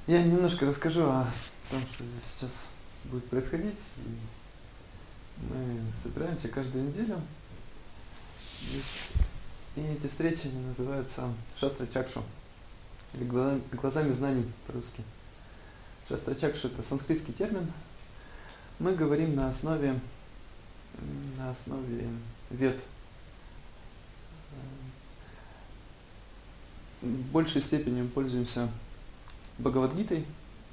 Я немножко расскажу о том, что здесь сейчас будет происходить. Мы собираемся каждую неделю. И эти встречи они называются Шастра-чакшу, или глазами знаний по-русски. Шастра-чакшу — это санскритский термин. Мы говорим на основе вед. В большей степени мы пользуемся Бхагавад-гитой.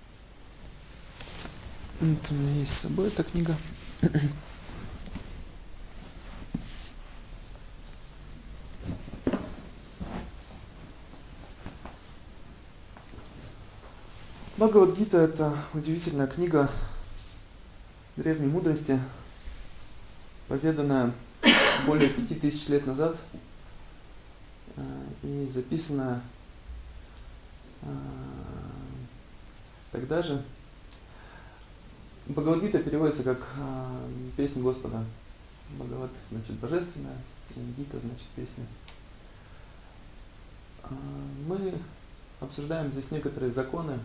Вот у меня есть с собой эта книга. Бхагавад-гита — это удивительная книга древней мудрости, поведанная более 5000 лет назад и записанная тогда же. Бхагавад-гита переводится как песнь Господа. Бхагават значит божественная, и гита значит песня. Мы обсуждаем здесь некоторые законы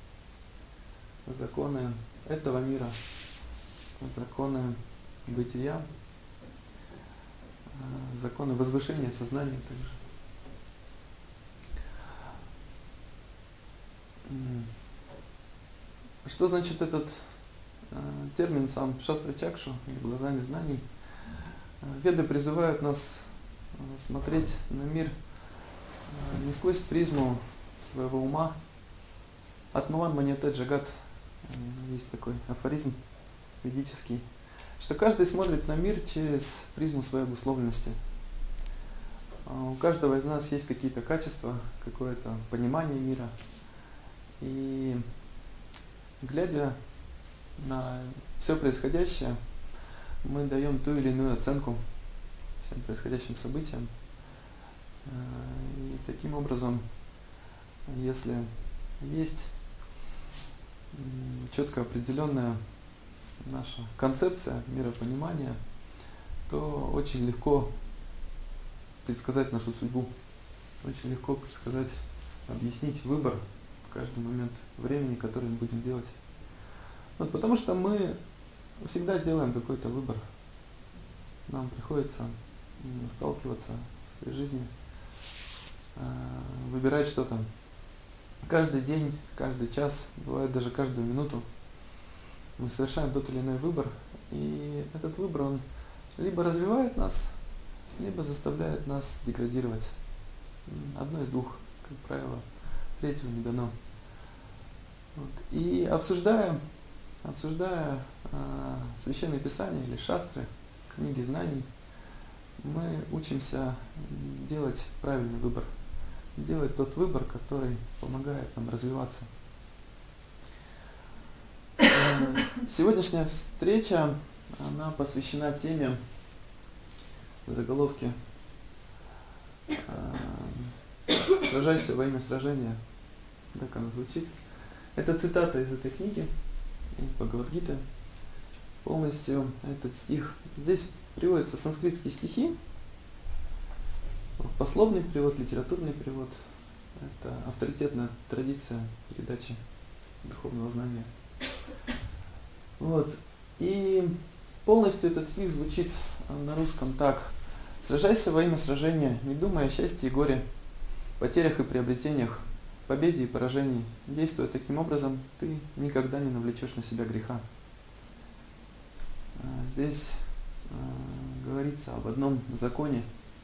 этого мира, законы бытия, законы возвышения сознания также. Что значит этот термин сам Шастра-чакшу, или глазами знаний? Веды призывают нас смотреть на мир не сквозь призму своего ума. Атмаван маньяте джагат, есть такой афоризм ведический, что каждый смотрит на мир через призму своей обусловленности. У каждого из нас есть какие-то качества, какое-то понимание мира. И глядя на все происходящее, мы даем ту или иную оценку всем происходящим событиям. И таким образом, если есть четко определенная наша концепция миропонимания, то очень легко предсказать нашу судьбу, очень легко предсказать, объяснить выбор в каждый момент времени, который мы будем делать. Вот, потому что мы всегда делаем какой-то выбор. Нам приходится сталкиваться в своей жизни, выбирать что-то. Каждый день, каждый час, бывает даже каждую минуту мы совершаем тот или иной выбор. И этот выбор, он либо развивает нас, либо заставляет нас деградировать. Одно из двух, как правило, третьего не дано. Вот. И обсуждая священные писания или шастры, книги знаний, мы учимся делать правильный выбор, делать тот выбор, который помогает нам развиваться. Сегодняшняя встреча, она посвящена теме в заголовке «Сражайся во имя сражения». Так она звучит. Это цитата из этой книги, из Бхагавад-гиты. Полностью этот стих. Здесь приводятся санскритские стихи, пословный перевод, литературный перевод. Это авторитетная традиция передачи духовного знания. Вот. И полностью этот стих звучит на русском так: «Сражайся во имя сражения, не думая о счастье и горе, потерях и приобретениях, победе и поражении. Действуя таким образом, ты никогда не навлечешь на себя греха». Здесь говорится об одном законе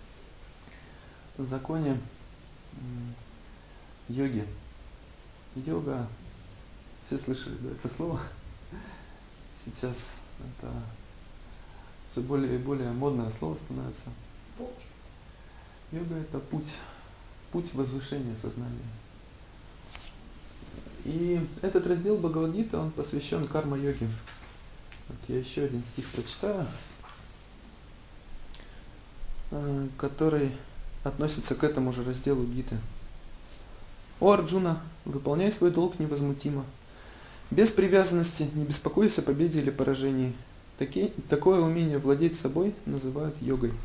йоги. Йога, все слышали, да, это слово? Сейчас это все более и более модное слово становится. Путь. Йога — это путь возвышения сознания. И этот раздел Бхагавад-гиты, он посвящен карма-йоге. Вот я еще один стих прочитаю, который относится к этому же разделу гиты. «О Арджуна, выполняй свой долг невозмутимо. Без привязанности, не беспокойся о победе или поражении. Такое умение владеть собой называют йогой».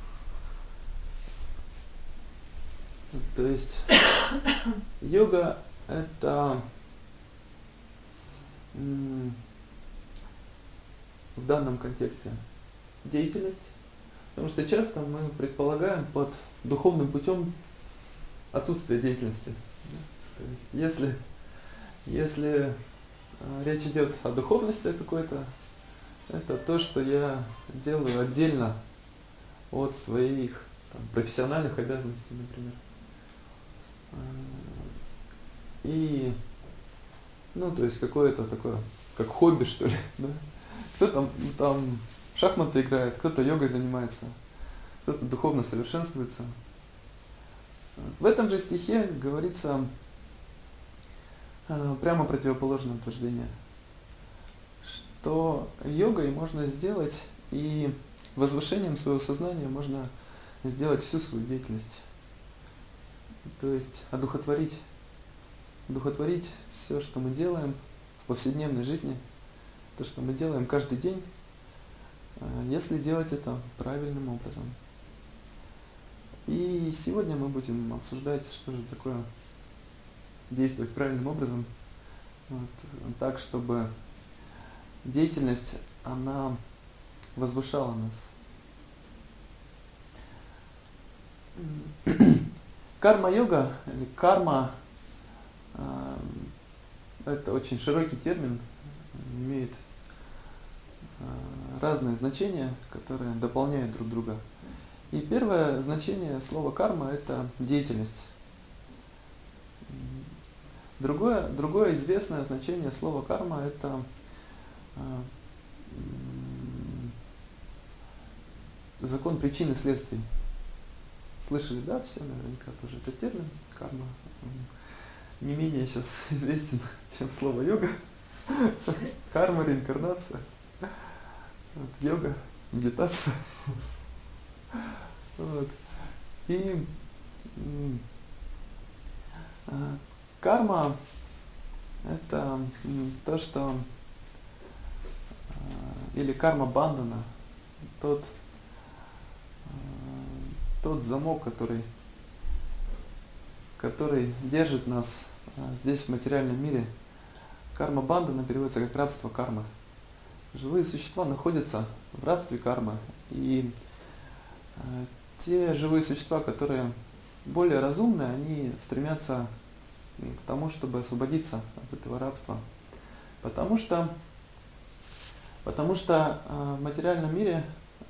То есть йога — это в данном контексте деятельность, потому что часто мы предполагаем под духовным путем отсутствие деятельности. То есть если речь идет о духовности какой-то, это то, что я делаю отдельно от своих профессиональных обязанностей, например. И, то есть какое-то такое, как хобби, что ли, да? Кто там в шахматы играет, кто-то йогой занимается, кто-то духовно совершенствуется. В этом же стихе говорится прямо противоположное утверждение, что йогой можно сделать и возвышением своего сознания можно сделать всю свою деятельность. То есть одухотворить все, что мы делаем в повседневной жизни, то, что мы делаем каждый день, если делать это правильным образом. И сегодня мы будем обсуждать, что же такое действовать правильным образом, так, чтобы деятельность, она возвышала нас. Карма-йога или карма это очень широкий термин, имеет разные значения, которые дополняют друг друга. И первое значение слова карма это деятельность. Другое известное значение слова карма это закон причин и следствий. Слышали, да, все наверняка тоже этот термин, карма. Не менее сейчас известен, чем слово йога. Карма, реинкарнация, йога, медитация. И карма это то, что или карма бандана, тот замок, который держит нас здесь в материальном мире. Карма бандана переводится как рабство кармы. Живые существа находятся в рабстве кармы, и те живые существа, которые более разумные, они стремятся к тому, чтобы освободиться от этого рабства. Потому что в материальном мире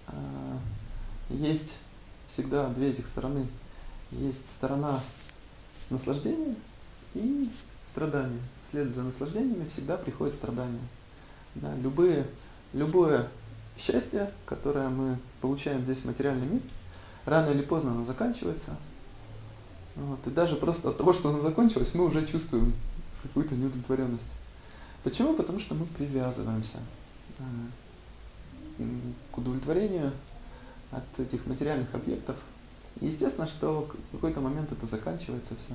есть всегда две этих стороны. Есть сторона наслаждения и страдания. Вслед за наслаждениями всегда приходит страдание. Да, любое счастье, которое мы получаем здесь в материальном мире, рано или поздно оно заканчивается. И даже просто от того, что оно закончилось, мы уже чувствуем какую-то неудовлетворенность. Почему? Потому что мы привязываемся к удовлетворению от этих материальных объектов. И естественно, что в какой-то момент это заканчивается все.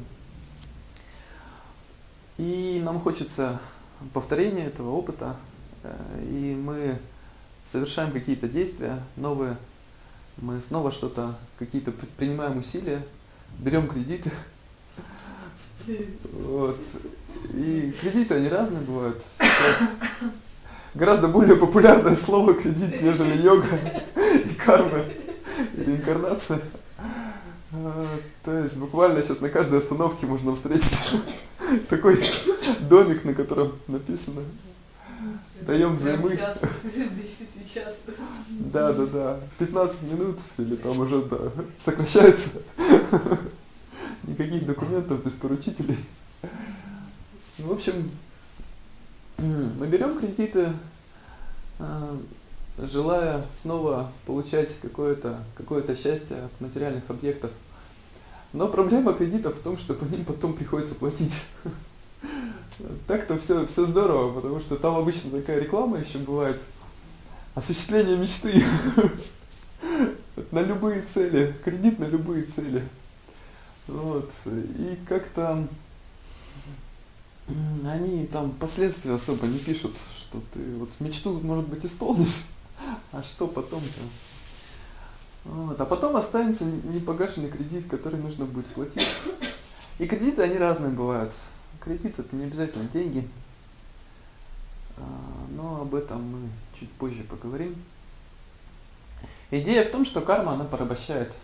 И нам хочется повторения этого опыта, и мы совершаем какие-то действия новые, мы снова какие-то предпринимаем усилия, берем кредиты. И кредиты, они разные бывают. Сейчас гораздо более популярное слово кредит, нежели йога и карма, и реинкарнация. То есть буквально сейчас на каждой остановке можно встретить такой домик, на котором написано «Даем взаймы». Здесь и сейчас. Да. 15 минут или там уже сокращается. Никаких документов без поручителей. В общем, мы берем кредиты, желая снова получать какое-то счастье от материальных объектов. Но проблема кредитов в том, что по ним потом приходится платить. Так-то все здорово, потому что там обычно такая реклама еще бывает. Осуществление мечты. На любые цели. Кредит на любые цели. И как-то они там последствия особо не пишут, что ты мечту, может быть, исполнишь, а что потом-то. А потом останется непогашенный кредит, который нужно будет платить. И кредиты, они разные бывают. Кредит — это не обязательно деньги. но об этом мы чуть позже поговорим. Идея в том, что карма, она порабощает.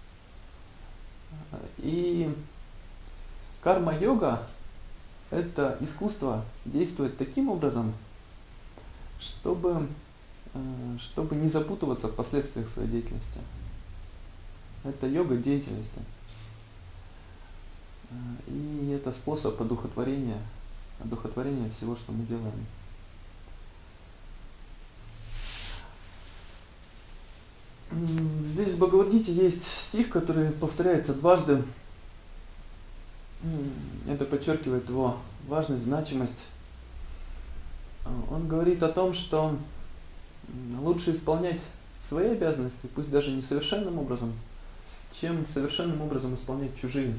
И карма-йога – это искусство действовать таким образом, чтобы не запутываться в последствиях своей деятельности. Это йога деятельности. И это способ одухотворения всего, что мы делаем. Здесь в Бхагавад-гите есть стих, который повторяется дважды. Это подчеркивает его важность, значимость. Он говорит о том, что лучше исполнять свои обязанности, пусть даже несовершенным образом, чем совершенным образом исполнять чужие.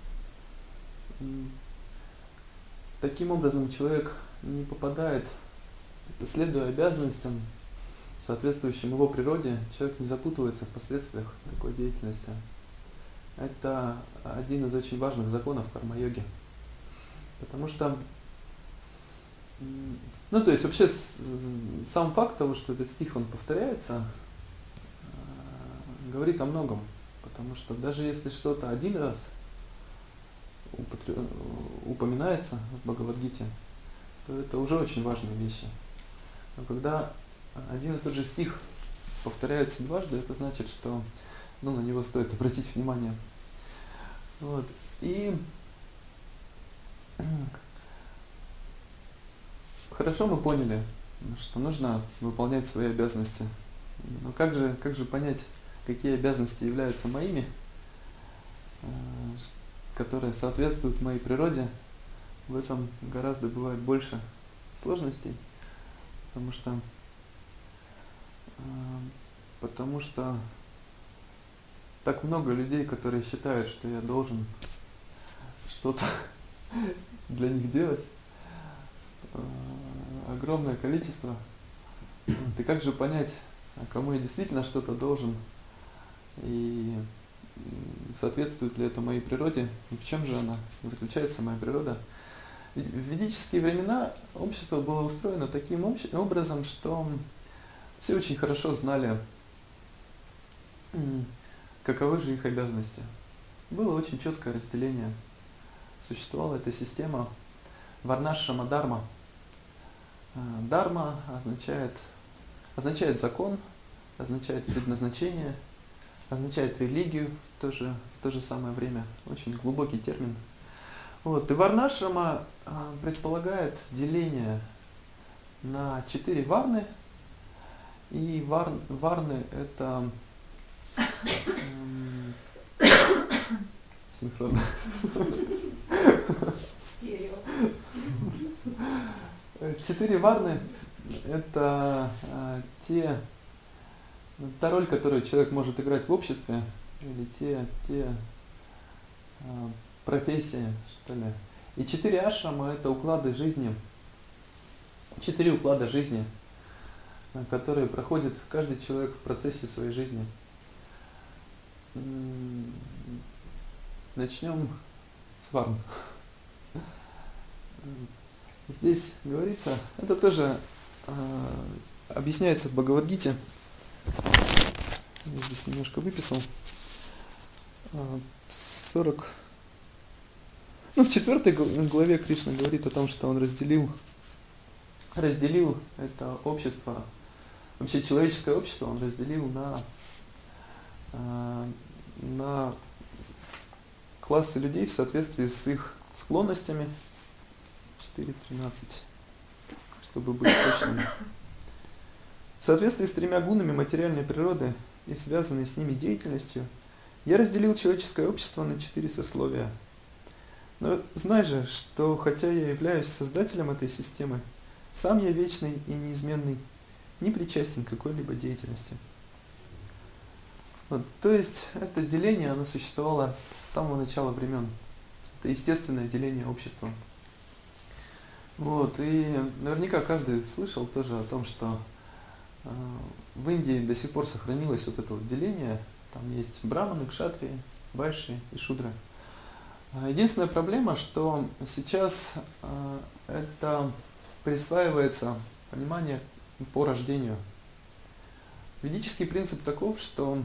Таким образом человек не попадает, следуя обязанностям, соответствующим его природе, человек не запутывается в последствиях такой деятельности. Это один из очень важных законов карма-йоги. Потому что, то есть вообще сам факт того, что этот стих, он повторяется, говорит о многом. Потому что даже если что-то один раз упоминается в Бхагавад-гите, то это уже очень важные вещи. Но когда один и тот же стих повторяется дважды, это значит, что на него стоит обратить внимание. Вот. И хорошо мы поняли, что нужно выполнять свои обязанности. Но как же понять, какие обязанности являются моими, которые соответствуют моей природе? В этом гораздо бывает больше сложностей, потому что так много людей, которые считают, что я должен что-то для них делать, огромное количество. И как же понять, кому я действительно что-то должен, и соответствует ли это моей природе, и в чем же она заключается, моя природа? В ведические времена общество было устроено таким образом, что все очень хорошо знали, каковы же их обязанности. Было очень четкое разделение. Существовала эта система варнашрама-дарма. Дарма означает закон, означает предназначение, означает религию в то же самое время. Очень глубокий термин. Вот. И варнашрама предполагает деление на 4 варны. И варны это синхронно. Стерео. 4 варны это та роль, которую человек может играть в обществе, или те профессии, что ли. И 4 ашрама это уклады жизни. 4 уклада жизни, которые проходит каждый человек в процессе своей жизни. Начнем с варн. Здесь говорится, это тоже объясняется в Бхагавад-гите. Я здесь немножко выписал. В 4 главе Кришна говорит о том, что он разделил это общество, вообще человеческое общество, он разделил на классы людей в соответствии с их склонностями. 4.13, чтобы быть точными. В соответствии с 3 гунами материальной природы и связанной с ними деятельностью, я разделил человеческое общество на 4 сословия. Но знай же, что хотя я являюсь создателем этой системы, сам я вечный и неизменный, не причастен к какой-либо деятельности. Вот, то есть это деление, оно существовало с самого начала времен. Это естественное деление общества. Вот, и наверняка каждый слышал тоже о том, что в Индии до сих пор сохранилось вот это вот деление. Там есть браманы, кшатрии, вайши и шудры. Единственная проблема, что сейчас это присваивается понимание по рождению. Ведический принцип таков, что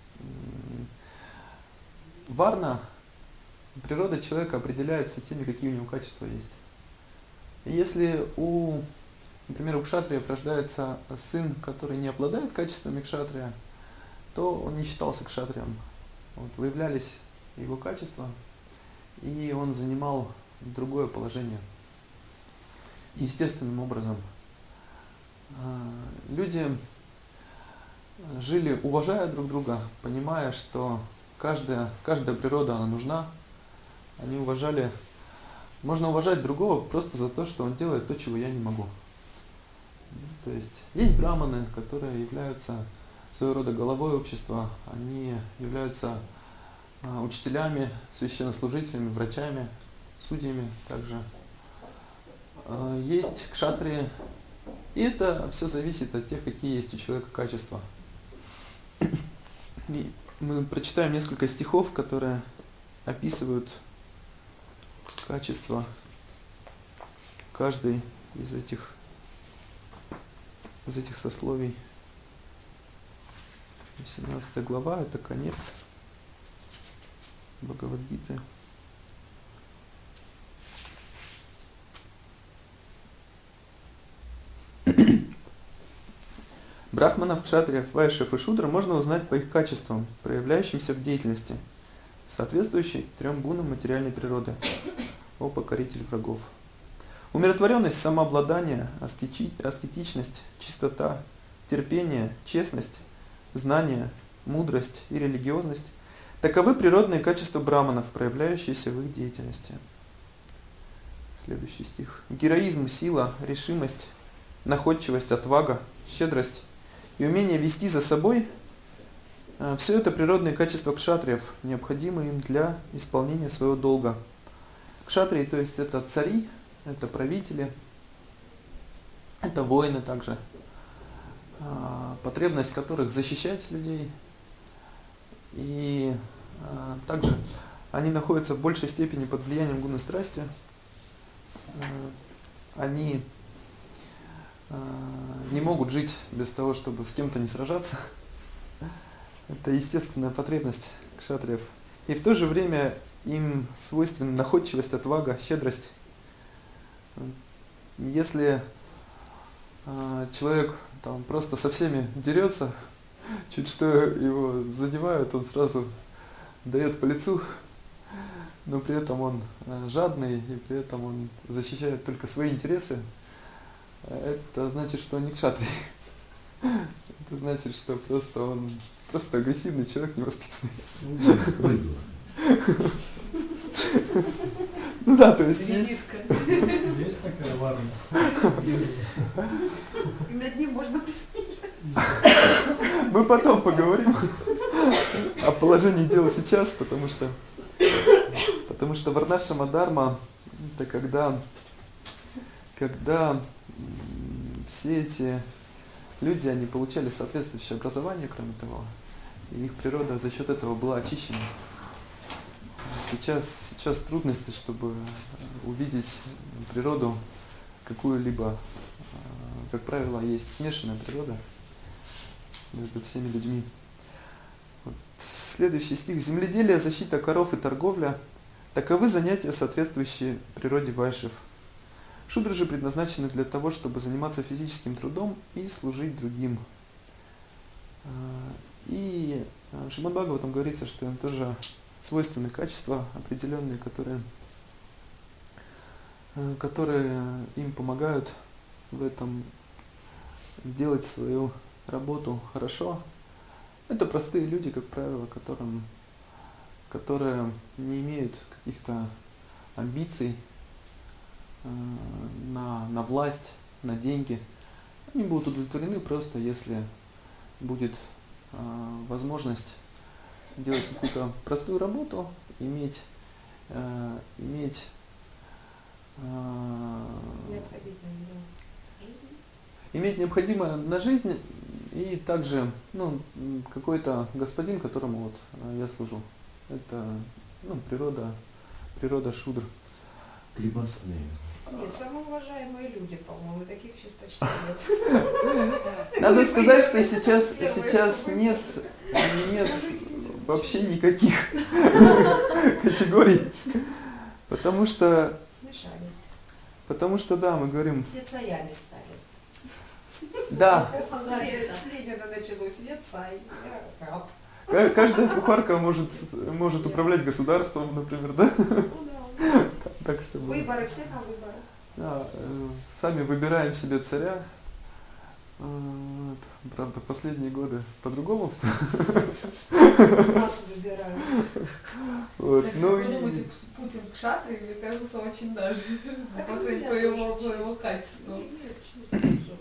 варна, природа человека определяется теми, какие у него качества есть. И если например, у кшатриев рождается сын, который не обладает качествами кшатрия, то он не считался кшатрием. Вот, выявлялись его качества, и он занимал другое положение. Естественным образом. Люди жили, уважая друг друга, понимая, что каждая природа, она нужна. Они уважали, можно уважать другого просто за то, что он делает то, чего я не могу. То есть браманы, которые являются своего рода головой общества, они являются учителями, священнослужителями, врачами, судьями также. Есть кшатрии, и это все зависит от тех, какие есть у человека качества. И мы прочитаем несколько стихов, которые описывают качества каждой из этих сословий. 18 глава, это конец Бхагавад-гиты. Брахманов, кшатриев, вайшев и шудра можно узнать по их качествам, проявляющимся в деятельности, соответствующей 3 гунам материальной природы. О покоритель врагов. Умиротворенность, самообладание, аскетичность, чистота, терпение, честность, знание, мудрость и религиозность – таковы природные качества браманов, проявляющиеся в их деятельности. Следующий стих. Героизм, сила, решимость, находчивость, отвага, щедрость и умение вести за собой – все это природные качества кшатриев, необходимые им для исполнения своего долга. Кшатрии, то есть это цари, это правители, это воины также, потребность которых защищать людей. И также они находятся в большей степени под влиянием гуны страсти. Они не могут жить без того, чтобы с кем-то не сражаться. Это естественная потребность кшатриев. И в то же время им свойственна находчивость, отвага, щедрость. Если человек там просто со всеми дерется, чуть что его задевают, он сразу дает по лицу, но при этом он жадный, и при этом он защищает только свои интересы, это значит, что он не кшатрий. Это значит, что он просто агрессивный человек, невоспитанный. Ну да, то есть есть такая варна. И над ним можно посмеяться. Мы потом поговорим о положении дела сейчас, потому что варнашрама дхарма — это когда все эти люди, они получали соответствующее образование, кроме того, и их природа за счет этого была очищена. Сейчас трудности, чтобы увидеть природу какую-либо, как правило, есть смешанная природа между всеми людьми. Вот. Следующий стих. Земледелие, защита коров и торговля – таковы занятия, соответствующие природе вайшев. Шудры же предназначены для того, чтобы заниматься физическим трудом и служить другим. И в Шримад Бхагаватам говорится, что им тоже свойственны качества определенные, которые им помогают в этом делать свою работу хорошо. Это простые люди, как правило, которые не имеют каких-то амбиций на власть, на деньги. Они будут удовлетворены просто, если будет возможность делать какую-то простую работу, иметь необходимое на жизнь, и также какой-то господин, которому вот я служу. Это природа шудр. Крепостные. Нет, самоуважаемые люди, по-моему, таких сейчас почти нет. Надо сказать, что сейчас Первые, нет вообще никаких категорий, потому что, Смешались. да, мы говорим, Все царями стали. да, С Ленина началось. Я царь, я раб. каждая кухарка может управлять государством, например, да? Ну да. Так все было. Выборы, все на выборы. Да, сами выбираем себе царя. Вот. Правда, в последние годы по-другому все. Нас выбирают. Вот. Кстати, Ну как вы и думаете, Путин кшатрий, мне кажется, очень даже. Так По у крайней меня мере, по тоже его честно. качеству. Нет, честно, тоже уже.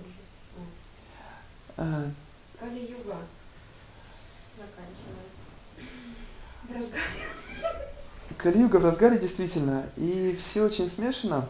а, Кали-юга заканчивается. В разгаре. Кали-юга в разгаре действительно, и все очень смешано.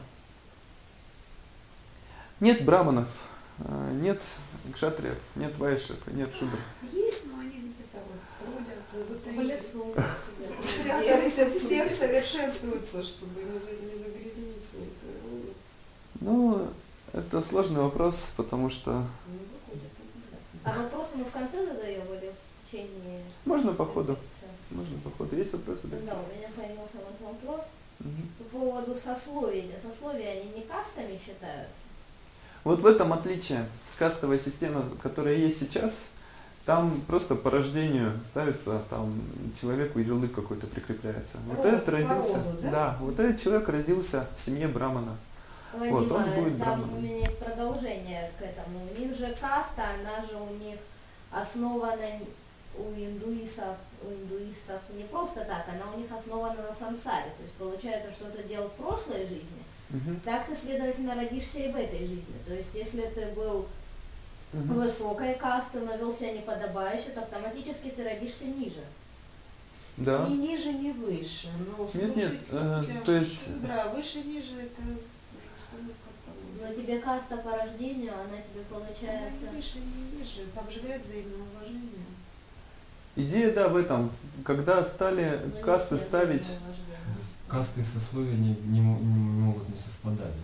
Нет браманов, нет кшатриев, нет вайшев, нет шудр. Есть, но они где-то вот трудятся, В лесу. спрятались от всех, совершенствуются, чтобы не загрязнить свою природу. Ну, это сложный вопрос, потому что Не выходят обязательно. А вопросы мы в конце задаем или в течение? можно по ходу. лекции? Можно по ходу. Есть вопросы? Да? Да, у меня появился вот вопрос Мгм. по поводу сословий. Сословия, они не кастами считаются? Вот в этом отличие. Кастовая система, которая есть сейчас, там просто по рождению ставится, там человеку ярлык какой-то прикрепляется. Вот Род, этот по родился, роду, да? да, вот этот человек родился в семье брамана. Вадима, Вот, он будет там браманом. у меня есть продолжение к этому. У них же каста, она же у них основана у индуистов не просто так, она у них основана на сансаре. То есть получается, что ты делал в прошлой жизни, Мгм. так ты, следовательно, родишься и в этой жизни. То есть если ты был Мгм. высокой касты, но вел себя неподобающе, то автоматически ты родишься ниже. Да. Ни ниже, ни выше. Но Нет, нет, слушать то есть- шудра, выше, ниже, это установка Но по-моему. тебе каста по рождению, она тебе Она получается... не выше, не ниже. Там же говорят взаимное уважение. Идея, да, в этом. Когда стали ну, не касты все ставить, взаимное уважение. Касты и сословия не могут не совпадать.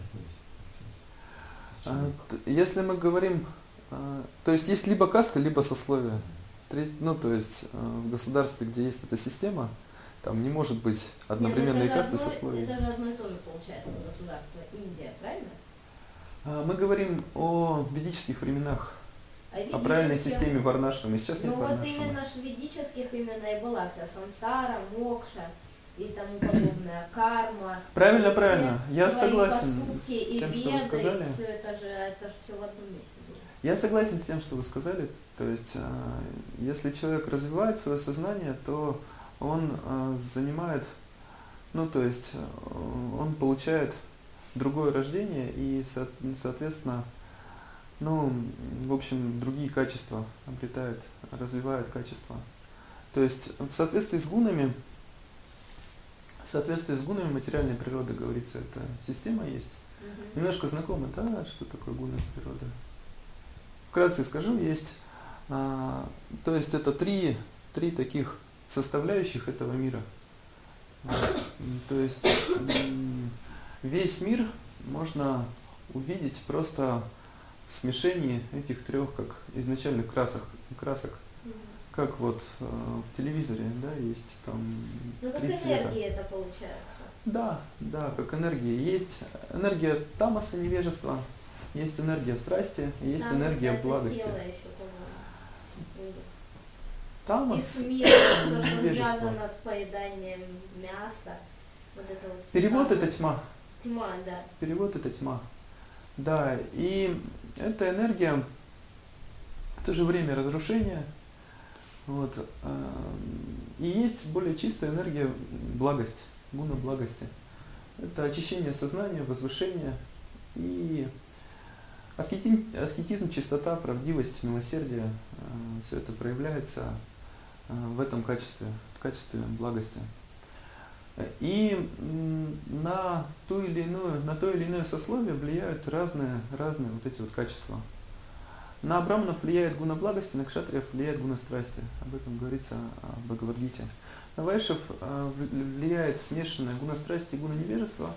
То есть, если мы говорим, то есть есть либо касты, либо сословия. Ну, то есть в государстве, где есть эта система, там не может быть одновременно и Нет, это касты, и же сословия. это же одно и то же получается государство Индия, правильно? Мы говорим о ведических временах, А о правильной ведических- системе варнашрама. И сейчас нет Ну вот варнашрама. именно ж ведических именно и была вся сансара, мокша и тому подобное, карма. Правильно, И все правильно. Я твои согласен поступки с и тем, что вы веды, сказали. и все это ж все в одном месте было. Я согласен с тем, что вы сказали. То есть, если человек развивает свое сознание, то он занимает, ну, то есть, он получает другое рождение и, соответственно, ну, в общем, другие качества обретает, развивает качества. То есть, в соответствии с гунами материальной природы, говорится, эта система есть. Немножко знакомы, да, что такое гуны природы? Вкратце скажу, есть, то есть это три таких составляющих этого мира. То есть весь мир можно увидеть просто в смешении этих трех как изначальных красок, как вот в телевизоре, да, есть там Ну как три цвета. энергии это получается. Да, как энергия. Есть энергия тамаса, невежества, есть энергия страсти, и есть Там энергия это благости. тело еще, по-моему. И Тамас, смерть, все, что невежество. связано с поеданием мяса. Вот это вот. Перевод там, это тьма. Тьма, да. Перевод это тьма. Да, и эта энергия в то же время разрушения. Вот, и есть более чистая энергия благость, гуна благости. Это очищение сознания, возвышение и аскетизм, чистота, правдивость, милосердие. Все это проявляется в этом качестве, в качестве благости. И на то или иное сословие влияют разные вот эти вот качества. На браманов влияет гуна благости, на кшатриев влияет гуна страсти. Об этом говорится в Бхагавад-гите. На вайшев влияет смешанная гуна страсти и гуна невежества.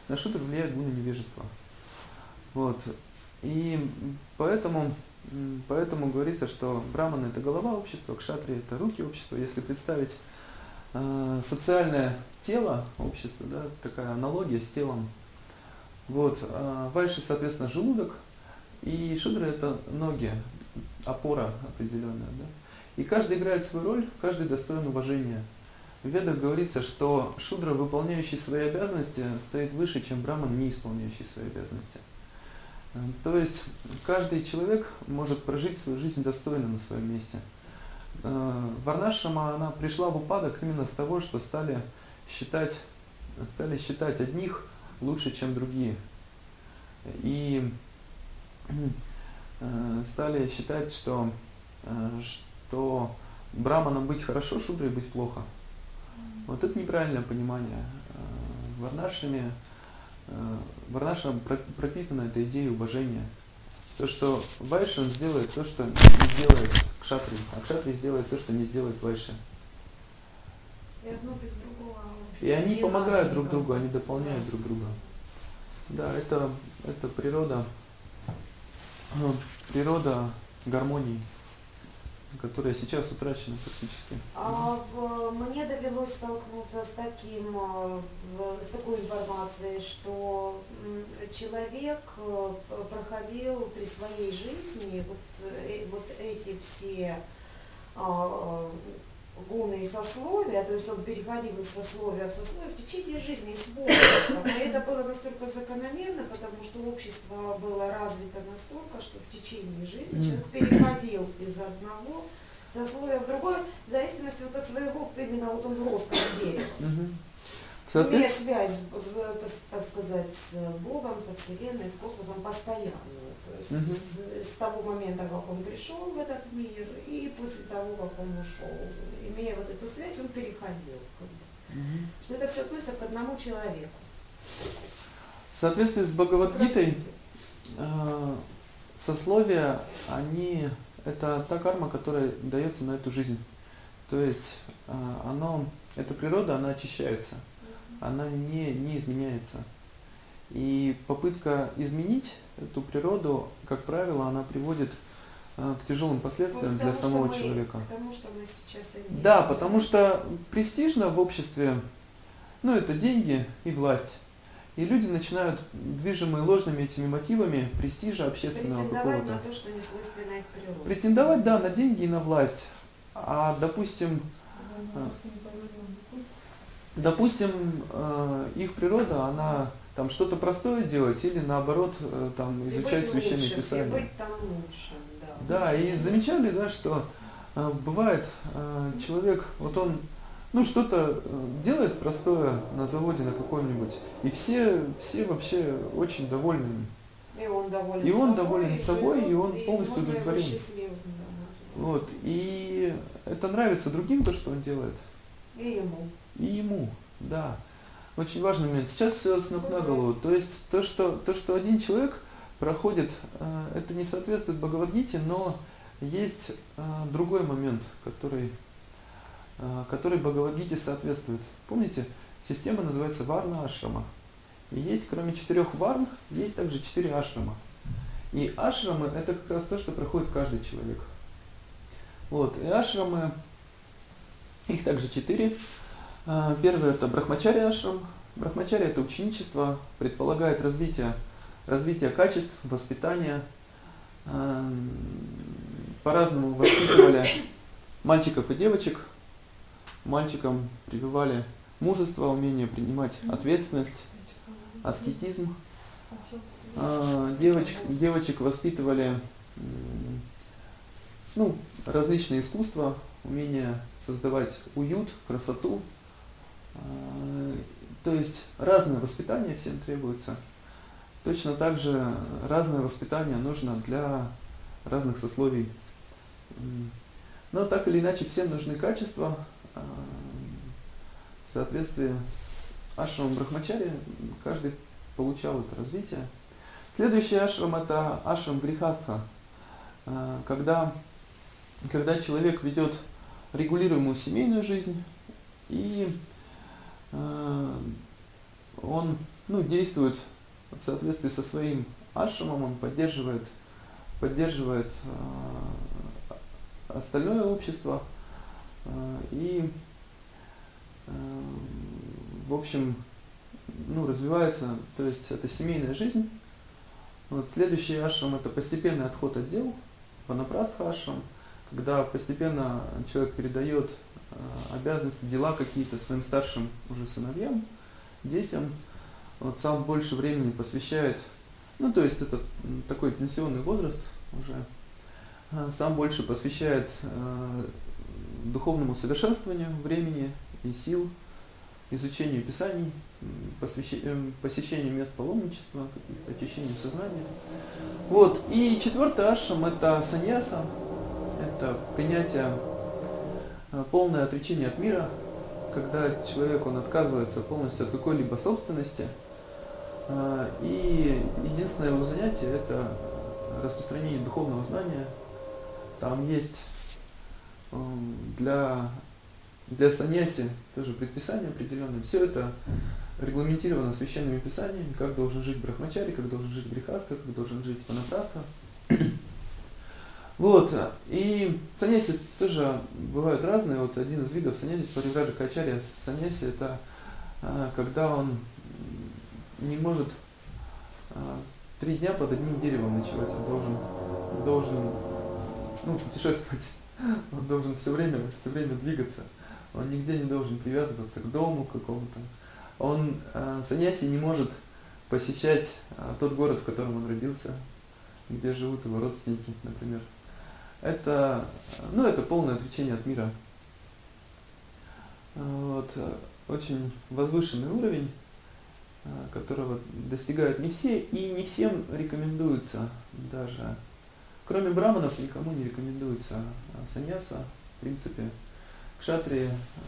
на шудру влияет гуна невежества. Вот. И поэтому говорится, что браман — это голова общества, кшатри — это руки общества. Если представить социальное тело общества, да, такая аналогия с телом. Вот. Вайши, соответственно, желудок, и шудра — это ноги, опора определенная. Да? И каждый играет свою роль, каждый достоин уважения. В ведах говорится, что шудра, выполняющий свои обязанности, стоит выше, чем браман, не исполняющий свои обязанности. То есть каждый человек может прожить свою жизнь достойно на своем месте. Варнашрама, она пришла в упадок именно с того, что стали считать одних лучше, чем другие. И стали считать, что браманам быть хорошо, шудрой быть плохо. Вот это неправильное понимание. Варнашрама пропитана эта идея уважения. То, что вайши сделает то, что не сделает кшатри, а кшатри сделает то, что не сделает вайши. И одно без другого. И они Не помогают надо друг никому. другу, они дополняют друг друга. Да, это природа гармонии, которая сейчас утрачена фактически. Мне довелось столкнуться с такой информацией, что человек проходил при своей жизни вот эти все гуны и сословия, то есть он переходил из сословия в сословие в течение жизни с возрастом. И это было настолько закономерно, потому что общество было развито настолько, что в течение жизни человек переходил из одного сословия в другое, в зависимости от своего, именно вот он рос как дерево. Имея связь, так сказать, с Богом, со Вселенной, с космосом постоянную. То есть с того момента, как он пришел в этот мир, и после того, как он ушел, имея вот эту связь, он переходил. Что это все относится к одному человеку. В соответствии с Бхагавад-гитой, сословия, это та карма, которая дается на эту жизнь. То есть эта природа, она очищается, она не изменяется. И попытка изменить эту природу, как правило, она приводит к тяжелым последствиям для самого человека. Потому что мы сейчас имеем. Да, потому что престижно в обществе, это деньги и власть. И люди начинают, движимые ложными этими мотивами престижа общественного претендовать какого-то, на то, что не свойственно их природе. претендовать, да, на деньги и на власть. А допустим, их природа, она там что-то простое делать или наоборот там изучать священные писания. Быть там лучше, да. Да, и замечали, да, что бывает человек, вот он что-то делает простое на заводе на каком-нибудь, и все вообще очень довольны им. И он доволен, собой, и он и полностью можно его удовлетворен. счастливым, да, Вот. И это нравится другим, то, что он делает. и ему. Да. Очень важный момент. Сейчас все с ног на голову. То есть то, что один человек проходит, это не соответствует Бхагавад-гите, но есть другой момент, который Бхагавад-гите соответствует. Помните, система называется варна-ашрама. И есть, кроме 4 варн, есть также 4 ашрама. И ашрамы — это как раз то, что проходит каждый человек. Вот. И ашрамы, их также 4. Первый — это брахмачарья ашрам. Брахмачарья — это ученичество, предполагает развитие качеств, воспитания. По-разному воспитывали мальчиков и девочек. Мальчикам прививали мужество, умение принимать ответственность, аскетизм. Девочек воспитывали различные искусства, умение создавать уют, красоту. То есть разное воспитание всем требуется. Точно так же разное воспитание нужно для разных сословий. Но так или иначе всем нужны качества. В соответствии с ашрамом брахмачарьи каждый получал это развитие. Следующий ашрам — это ашрам грихастха. Когда человек ведет регулируемую семейную жизнь, и он действует в соответствии со своим ашрамом, он поддерживает остальное общество и, в общем, развивается, то есть это семейная жизнь. Вот следующий ашрам — это постепенный отход от дел, ванапрастха ашрам, когда постепенно человек передает обязанности, дела какие-то своим старшим уже сыновьям, детям, вот сам больше времени посвящает, то есть это такой пенсионный возраст уже, сам больше посвящает духовному совершенствованию времени и сил, изучению писаний, посещению мест паломничества, очищению сознания. Вот. И четвертый ашрам — это саньяса, это принятие, полное отречение от мира, когда человек, он отказывается полностью от какой-либо собственности, и единственное его занятие — это распространение духовного знания. Там есть для саньяси тоже предписания определенные. Все это регламентировано священными писаниями, как должен жить брахмачари, как должен жить грехастха, как должен жить ванапрастха. Вот. И саньяси тоже бывают разные. Вот один из видов саньяси, паривраджа ачарья саньяси, это когда он не может 3 дня под одним деревом ночевать, он должен путешествовать, он должен все время двигаться, он нигде не должен привязываться к дому какому-то. Он, саньяси, не может посещать тот город, в котором он родился, где живут его родственники, например. Это полное отречение от мира. Вот. Очень возвышенный уровень, которого достигают не все, и не всем рекомендуется даже. Кроме браманов никому не рекомендуется саньяса. В принципе, кшатрии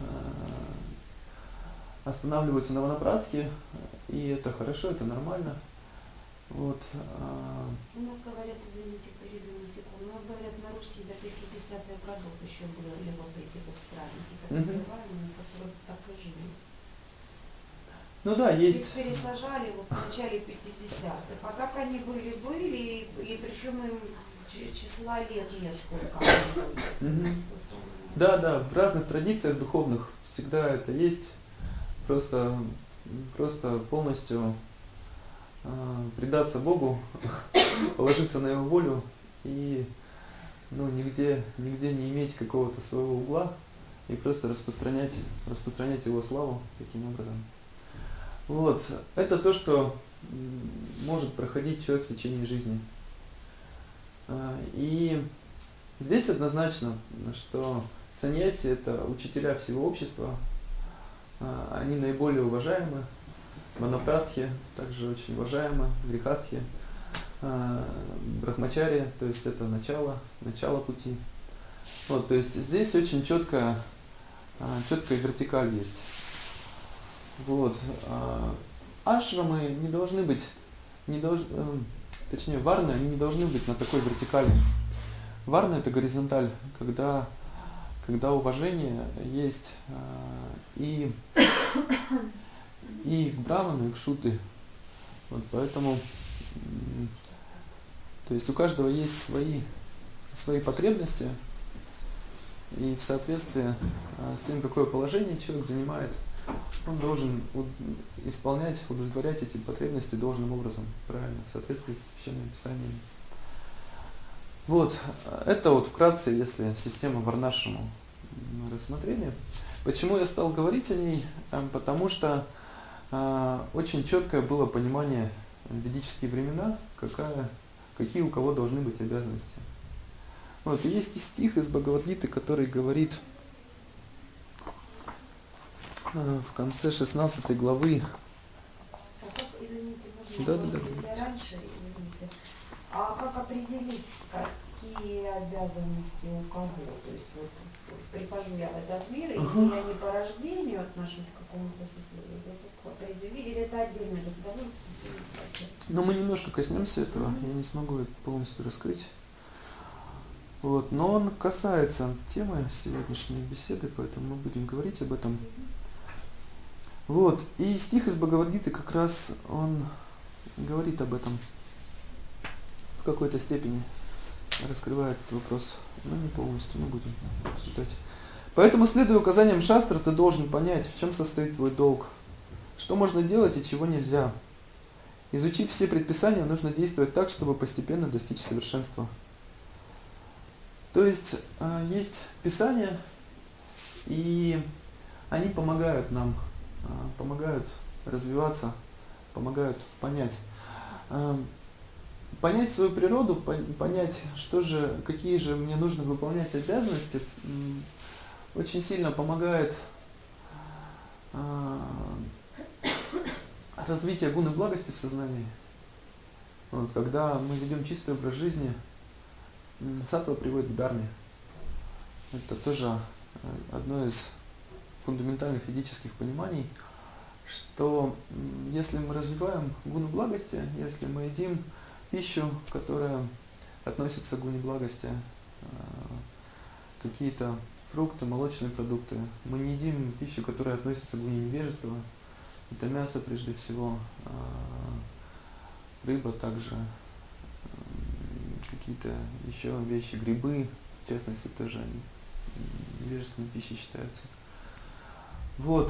останавливаются на ванапрастхе, и это хорошо, это нормально. Вот. У нас говорят, извините, перебью на секунду, у нас говорят, на Руси до 50-х годов еще были вот эти вот странники, так называемые, которые так и жили. Есть. Их пересажали в начале 50-х, а так они были, и причем им числа лет нет, сколько они были. Да, в разных традициях духовных всегда это есть. Просто полностью предаться Богу, положиться на Его волю и нигде не иметь какого-то своего угла и просто распространять Его славу таким образом. Вот. Это то, что может проходить человек в течение жизни. И здесь однозначно, что саньяси — это учителя всего общества, они наиболее уважаемы, ванапрастхи также очень уважаемы, грехастхи, брахмачари, то есть это начало пути. Вот, то есть здесь очень четкая вертикаль есть. Вот. Ашрамы не должны быть, точнее варны, они не должны быть на такой вертикали. Варна — это горизонталь, когда уважение есть и к браману, и к шудре. Вот поэтому, то есть у каждого есть свои потребности, и в соответствии с тем, какое положение человек занимает, он должен исполнять, удовлетворять эти потребности должным образом, правильно, в соответствии с священными писаниями. Вот, это вот вкратце, если система варнашраму мы рассмотрели. Почему я стал говорить о ней? Потому что очень четкое было понимание в ведические времена, какие у кого должны быть обязанности. Вот, и есть стих из Бхагавад-гиты, который говорит в конце 16 главы. Извините, Да. Раньше, а как определить, какие обязанности у кого? То есть вот прихожу я в этот мир, и если я не по рождению отношусь к какому-то сословию, я как определить, или это отдельный разговор совсем? Но мы немножко коснемся этого, я не смогу это полностью раскрыть. Вот, но он касается темы сегодняшней беседы, поэтому мы будем говорить об этом. Вот. И стих из Бхагавад-гиты как раз он говорит об этом в какой-то степени, раскрывает этот вопрос, но не полностью, мы будем обсуждать. Поэтому, следуя указаниям шастры, ты должен понять, в чем состоит твой долг, что можно делать и чего нельзя. Изучив все предписания, нужно действовать так, чтобы постепенно достичь совершенства. То есть, есть писания, и они помогают нам, помогают развиваться, помогают понять. Понять свою природу, понять, какие же мне нужно выполнять обязанности, очень сильно помогает развитие гуны благости в сознании. Вот, когда мы ведем чистый образ жизни, саттва приводит к дхарме. Это тоже одно из фундаментальных ведических пониманий, что если мы развиваем гуну благости, если мы едим пищу, которая относится к гуне благости, какие-то фрукты, молочные продукты, мы не едим пищу, которая относится к гуне невежества, это мясо прежде всего, рыба также, какие-то еще вещи, грибы, в частности, тоже невежественной пищей считаются. Вот,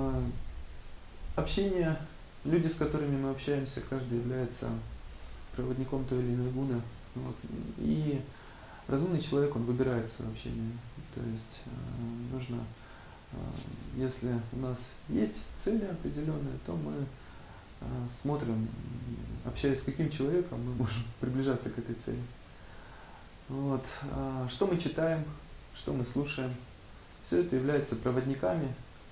общение, люди, с которыми мы общаемся, каждый является проводником той или иной гуны. Вот. И разумный человек, он выбирает свое общение. То есть нужно, если у нас есть цели определенные, то мы смотрим, общаясь с каким человеком, мы можем приближаться к этой цели. Вот. Что мы читаем, что мы слушаем, все это является проводниками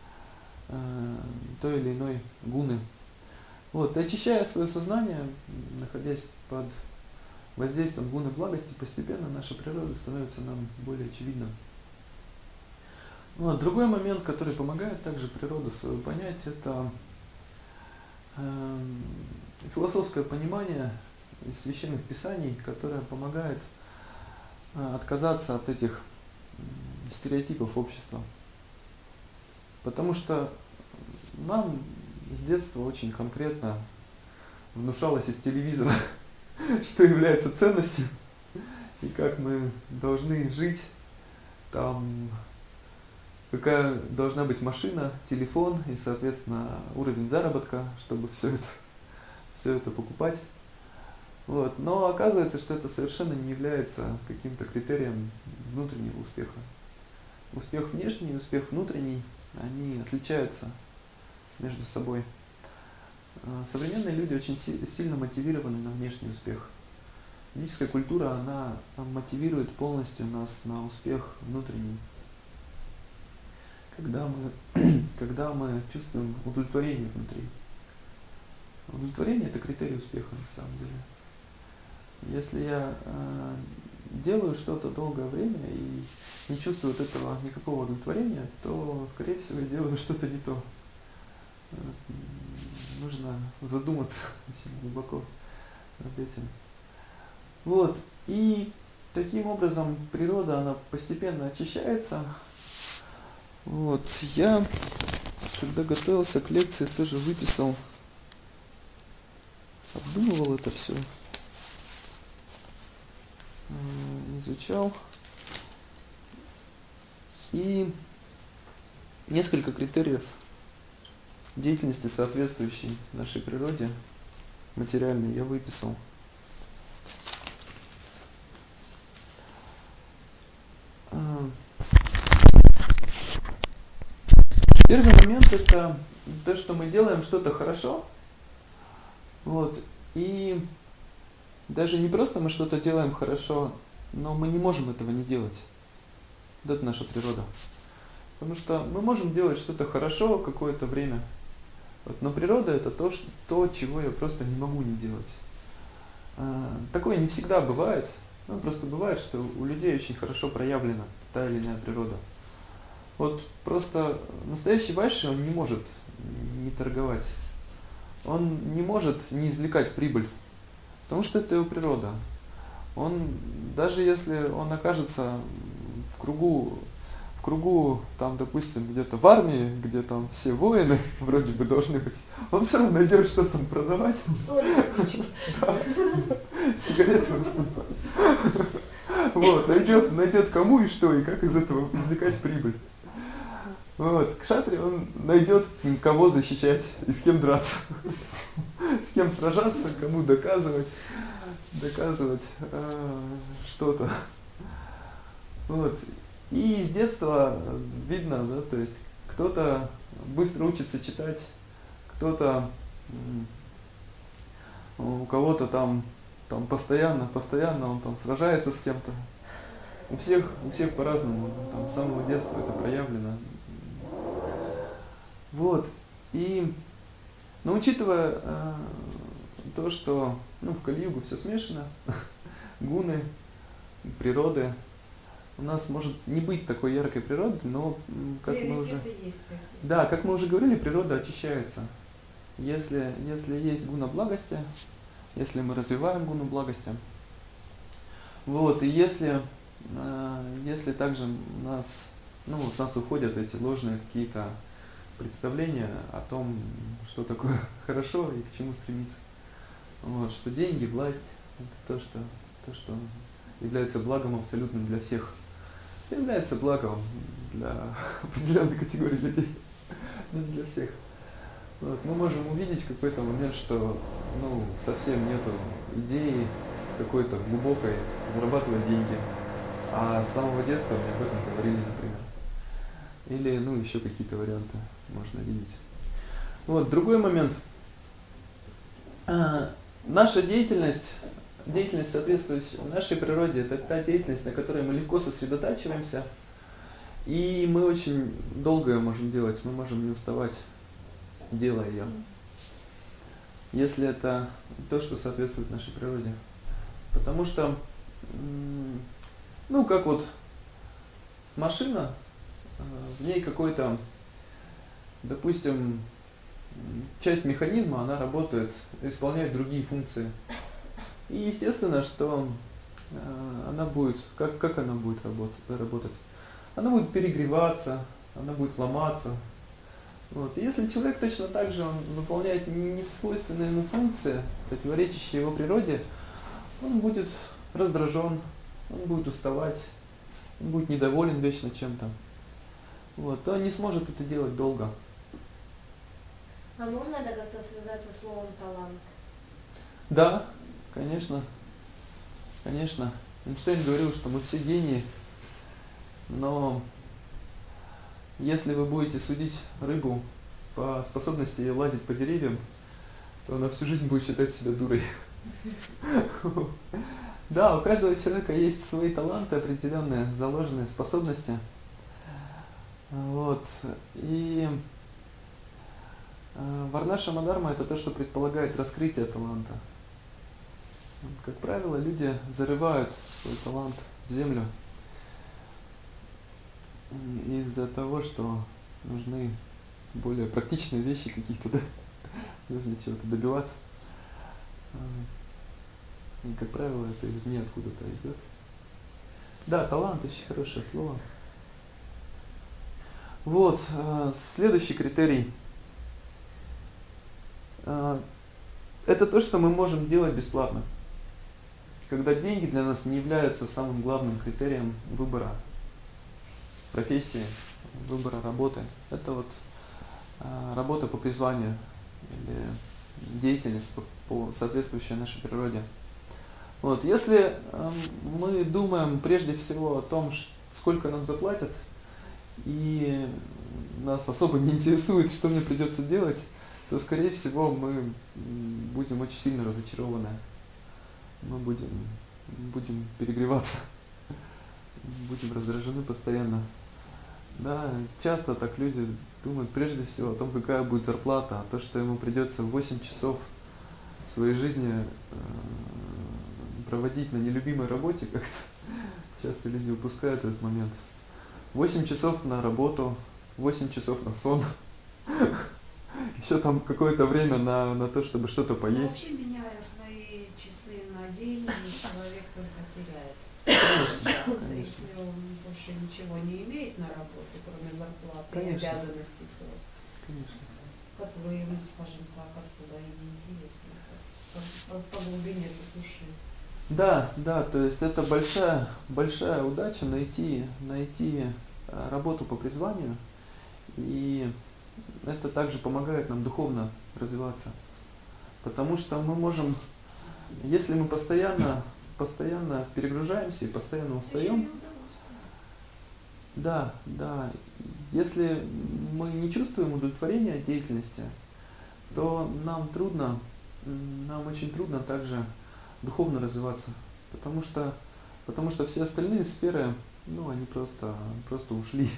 той или иной гуны. Вот. И очищая свое сознание, находясь под воздействием гуны благости, постепенно наша природа становится нам более очевидна. Вот. Другой момент, который помогает также природу свою понять, это философское понимание из священных писаний, которое помогает отказаться от этих стереотипов общества. Потому что нам с детства очень конкретно внушалось из телевизора, что является ценностью и как мы должны жить, там какая должна быть машина, телефон и, соответственно, уровень заработка, чтобы все это покупать. Вот. Но оказывается, что это совершенно не является каким-то критерием внутреннего успеха. Успех внешний и успех внутренний, они отличаются между собой. Современные люди очень сильно мотивированы на внешний успех. Ведическая культура, она мотивирует полностью нас на успех внутренний. Когда мы чувствуем удовлетворение внутри. Удовлетворение – это критерий успеха на самом деле. Если я делаю что-то долгое время и не чувствую от этого никакого удовлетворения, то, скорее всего, я делаю что-то не то. Нужно задуматься очень глубоко над этим. Вот. И таким образом природа, она постепенно очищается. Вот. Я, когда готовился к лекции, тоже выписал, обдумывал это все, изучал. И несколько критериев деятельности, соответствующей нашей природе материальной, я выписал. Первый момент – это то, что мы делаем что-то хорошо. Вот. И даже не просто мы что-то делаем хорошо, но мы не можем этого не делать. Вот это наша природа. Потому что мы можем делать что-то хорошо какое-то время, вот, но природа – это то, чего я просто не могу не делать. Такое не всегда бывает. Ну, просто бывает, что у людей очень хорошо проявлена та или иная природа. Вот просто настоящий вайши, он не может не торговать. Он не может не извлекать прибыль, потому что это его природа. Он, даже если он окажется в кругу кругу, там, допустим, где-то в армии, где там все воины вроде бы должны быть, он все равно найдет, что там продавать. Соли, спички. Сигареты в основном. Вот, найдет кому и что, и как из этого извлекать прибыль. Вот, кшатри он найдет, кого защищать и с кем драться, с кем сражаться, кому доказывать что-то. Вот. И с детства видно, да, то есть кто-то быстро учится читать, кто-то, у кого-то там постоянно он там сражается с кем-то. У всех по-разному, там с самого детства это проявлено. Вот. Но учитывая то, что в Кали-югу все смешано, гуны, природы, у нас может не быть такой яркой природы, но как мы уже говорили, природа очищается. Если есть гуна благости, если мы развиваем гуну благости, вот, и если также у нас уходят эти ложные какие-то представления о том, что такое хорошо и к чему стремиться. Вот, что деньги, власть — это то, что является благом абсолютным для всех. Является благом для определенной категории людей, но не для всех. Вот, мы можем увидеть в какой-то момент, что совсем нету идеи какой-то глубокой зарабатывать деньги. А с самого детства мне об этом говорили, например. Или еще какие-то варианты можно видеть. Вот, другой момент. Наша деятельность, соответствующая нашей природе, это та деятельность, на которой мы легко сосредотачиваемся, и мы очень долго ее можем делать, мы можем не уставать, делая ее. Если это то, что соответствует нашей природе. Потому что, как вот машина, в ней какой-то, допустим, часть механизма, она работает, исполняет другие функции. И естественно, что она будет, как она будет работать? Она будет перегреваться, она будет ломаться. Вот. И если человек точно так же он выполняет несвойственные ему функции, противоречащие его природе, он будет раздражен, он будет уставать, он будет недоволен вечно чем-то. Вот. То он не сможет это делать долго. А можно это как-то связать со словом талант? Да, конечно. Конечно. Эйнштейн говорил, что мы все гении, но если вы будете судить рыбу по способности ее лазить по деревьям, то она всю жизнь будет считать себя дурой. Да, у каждого человека есть свои таланты определенные, заложенные способности. Вот. И Варнаша Дхарма — это то, что предполагает раскрытие таланта. Как правило, люди зарывают свой талант в землю из-за того, что нужны более практичные вещи каких-то, да? Нужно чего-то добиваться. И, как правило, это извне откуда-то идет. Да, талант — очень хорошее слово. Вот, следующий критерий. Это то, что мы можем делать бесплатно. Когда деньги для нас не являются самым главным критерием выбора профессии, выбора работы. Это вот работа по призванию или деятельность, соответствующая нашей природе. Вот, если мы думаем прежде всего о том, сколько нам заплатят, и нас особо не интересует, что мне придется делать, то, скорее всего, мы будем очень сильно разочарованы. Мы будем перегреваться, будем раздражены постоянно. Да, часто так люди думают прежде всего о том, какая будет зарплата, а то, что ему придется 8 часов своей жизни проводить на нелюбимой работе, как-то часто люди упускают этот момент. 8 часов на работу, 8 часов на сон, еще там какое-то время на то, чтобы что-то поесть. Вообще, меняя свои часы на день, человек только теряет. мешает Конечно, общаться, конечно. если он больше ничего не имеет на работе, кроме зарплаты и Конечно. обязанностей своих, Конечно. которые ему, скажем так, особо и не интересны по глубине души. Да, да, то есть это большая удача найти работу по призванию, и это также помогает нам духовно развиваться. Потому что мы можем, если мы постоянно перегружаемся и постоянно устаем, да, если мы не чувствуем удовлетворения от деятельности, то нам очень трудно также духовно развиваться, потому что все остальные сферы, они просто ушли.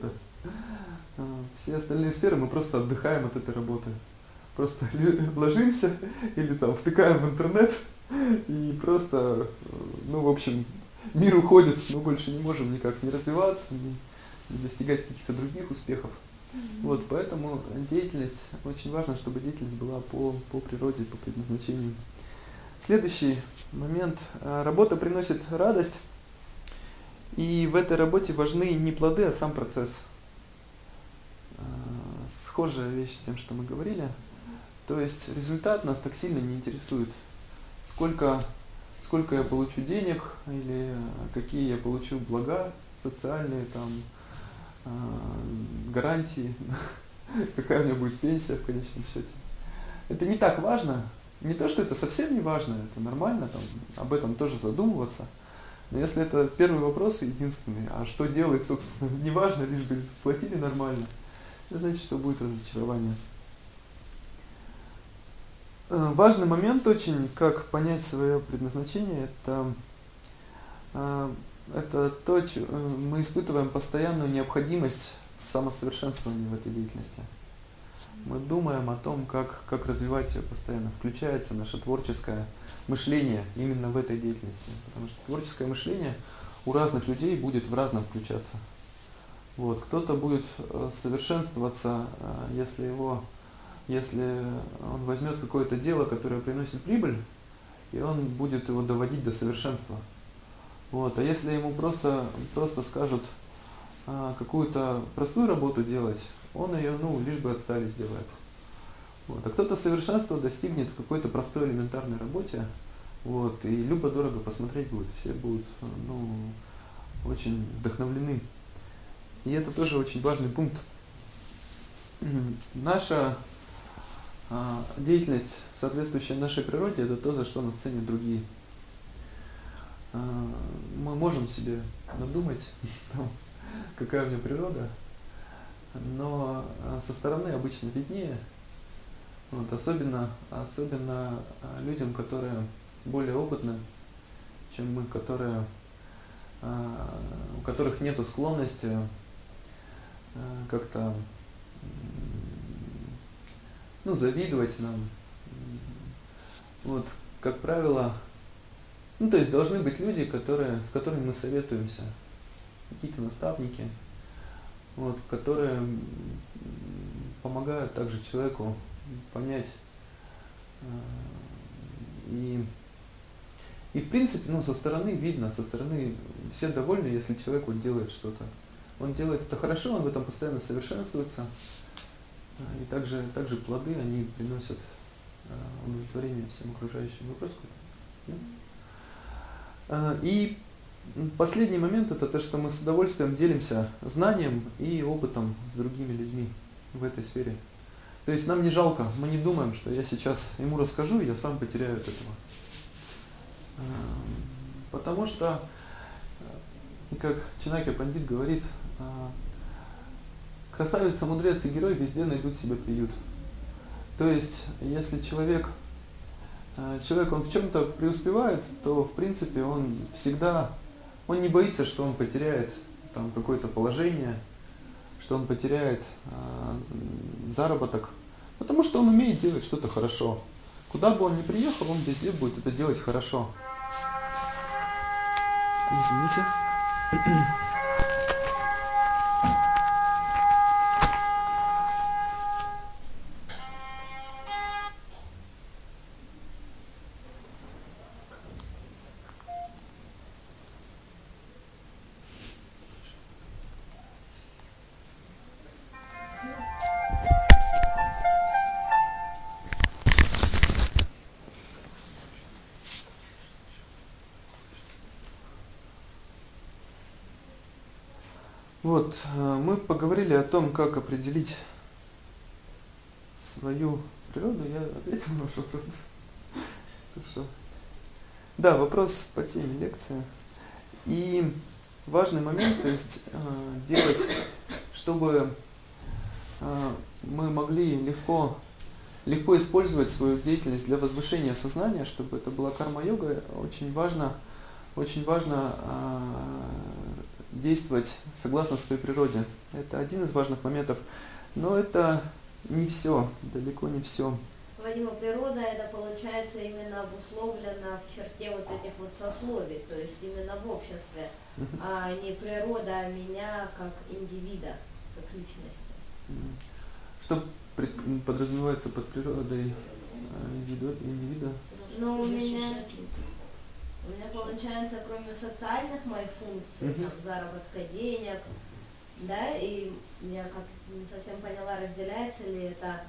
Все остальные сферы мы просто отдыхаем от этой работы. Просто ложимся или там втыкаем в интернет и просто, в общем, мир уходит, мы больше не можем никак не развиваться, не достигать каких-то других успехов. Вот, поэтому деятельность, очень важно, чтобы деятельность была по природе, по предназначению. Следующий момент. Работа приносит радость, и в этой работе важны не плоды, а сам процесс. Схожая вещь с тем, что мы говорили. То есть результат нас так сильно не интересует. Сколько я получу денег, или какие я получу блага социальные, гарантии, какая у меня будет пенсия в конечном счете. Это не так важно. Не то, что это совсем не важно, это нормально, об этом тоже задумываться. Но если это первый вопрос и единственный, а что делать, собственно, не важно, лишь бы платили нормально, это значит, что будет разочарование. Важный момент очень, как понять свое предназначение, это то, мы испытываем постоянную необходимость самосовершенствования в этой деятельности. Мы думаем о том, как развивать ее постоянно. Включается наше творческое мышление именно в этой деятельности. Потому что творческое мышление у разных людей будет в разном включаться. Вот. Кто-то будет совершенствоваться, если он возьмет какое-то дело, которое приносит прибыль, и он будет его доводить до совершенства. Вот. А если ему просто скажут какую-то простую работу делать, он ее, лишь бы отстали, сделает. Вот. А кто-то совершенства достигнет в какой-то простой элементарной работе, вот, и любо-дорого посмотреть будет, все будут, очень вдохновлены. И это тоже очень важный пункт. Наша деятельность, соответствующая нашей природе, это то, за что нас ценят другие. Мы можем себе надумать, какая у меня природа, но со стороны обычно виднее, вот, особенно людям, которые более опытны, чем мы, у которых нету склонности как-то завидовать нам. Вот, как правило, то есть должны быть люди, с которыми мы советуемся, какие-то наставники, вот, которые помогают также человеку понять. И в принципе, со стороны видно, со стороны все довольны, если человек делает что-то. Он делает это хорошо, он в этом постоянно совершенствуется. И также плоды, они приносят удовлетворение всем окружающим. Вопрос какой-то? И последний момент, это то, что мы с удовольствием делимся знанием и опытом с другими людьми в этой сфере. То есть нам не жалко, мы не думаем, что я сейчас ему расскажу, и я сам потеряю от этого. Потому что, как Чанакья Пандит говорит, красавица, мудрец и герой везде найдут себе приют. То есть, если человек он в чем-то преуспевает, то в принципе он не боится, что он потеряет какое-то положение, что он потеряет заработок, потому что он умеет делать что-то хорошо. Куда бы он ни приехал, он везде будет это делать хорошо. Извините. Вот, мы поговорили о том, как определить свою природу. Я ответил на ваш вопрос. Хорошо. Да, вопрос по теме лекции. И важный момент, то есть делать, чтобы мы могли легко использовать свою деятельность для возвышения сознания, чтобы это была карма-йога, очень важно действовать согласно своей природе. Это один из важных моментов, но это не все, далеко не все. Вадима, природа это получается именно обусловлена в черте вот этих вот сословий, то есть именно в обществе, а не природа меня как индивида, как личности. Что подразумевается под природой индивида? Ну, у меня получается, кроме социальных моих функций, там, заработка денег, да, и я как не совсем поняла, разделяется ли это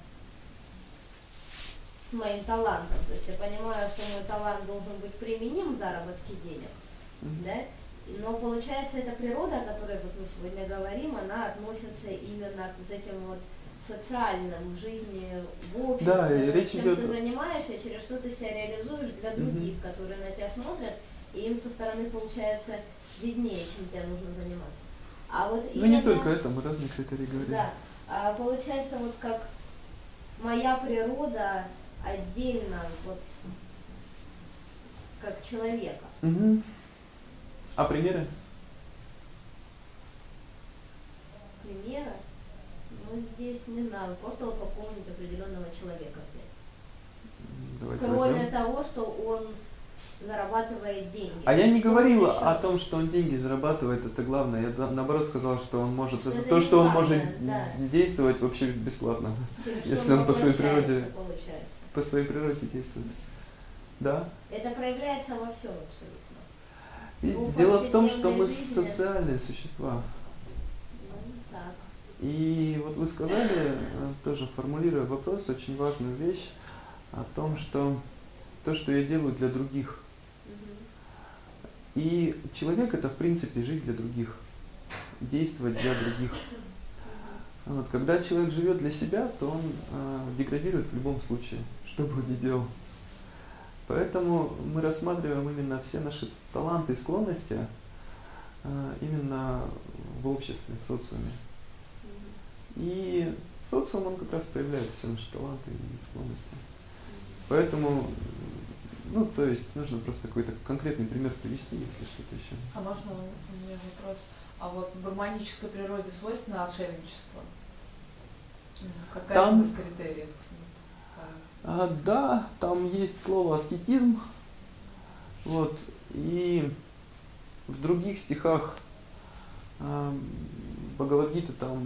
с моим талантом. То есть я понимаю, что мой талант должен быть применим в заработке денег, да, но получается, эта природа, о которой вот мы сегодня говорим, она относится именно к вот этим вот социальным в жизни, в обществе, да, и речь чем идет... ты занимаешься, через что ты себя реализуешь для других, которые на тебя смотрят, и им со стороны получается виднее, чем тебе нужно заниматься. А вот Ну не только это, мы разные критерии говорим. Да, а получается вот как моя природа отдельно, вот как человека. А примеры? Примеры? Ну здесь не знаю, просто вот какого-нибудь определенного человека. Давайте Кроме возьмем. того, что он зарабатывает деньги. А я не Что говорила еще? о том, что он деньги зарабатывает, это главное. Я наоборот сказала, что он может, Что это это то, не что он главное, может да. действовать вообще бесплатно, Через если что он по своей воплощается, природе, получается. по своей природе действует. Да? Это проявляется во всем абсолютно. И Ну, дело в том, что мы жизни. социальные существа. Ну, так. И вот вы сказали, тоже формулируя вопрос, очень важную вещь о том, что то, что я делаю для других. И человек это в принципе жить для других, действовать для других. Вот, когда человек живет для себя, то он деградирует в любом случае, что бы он ни делал. Поэтому мы рассматриваем именно все наши таланты и склонности именно в обществе, в социуме. И социум, он как раз проявляет все наши таланты и склонности. Поэтому, ну, то есть, нужно просто какой-то конкретный пример привести, если что-то еще. А можно у меня вопрос? А вот в гармонической природе свойственно отшельничество? Какая Там... из критериев? Да, там есть слово аскетизм, вот, и в других стихах Бхагавад-гиты там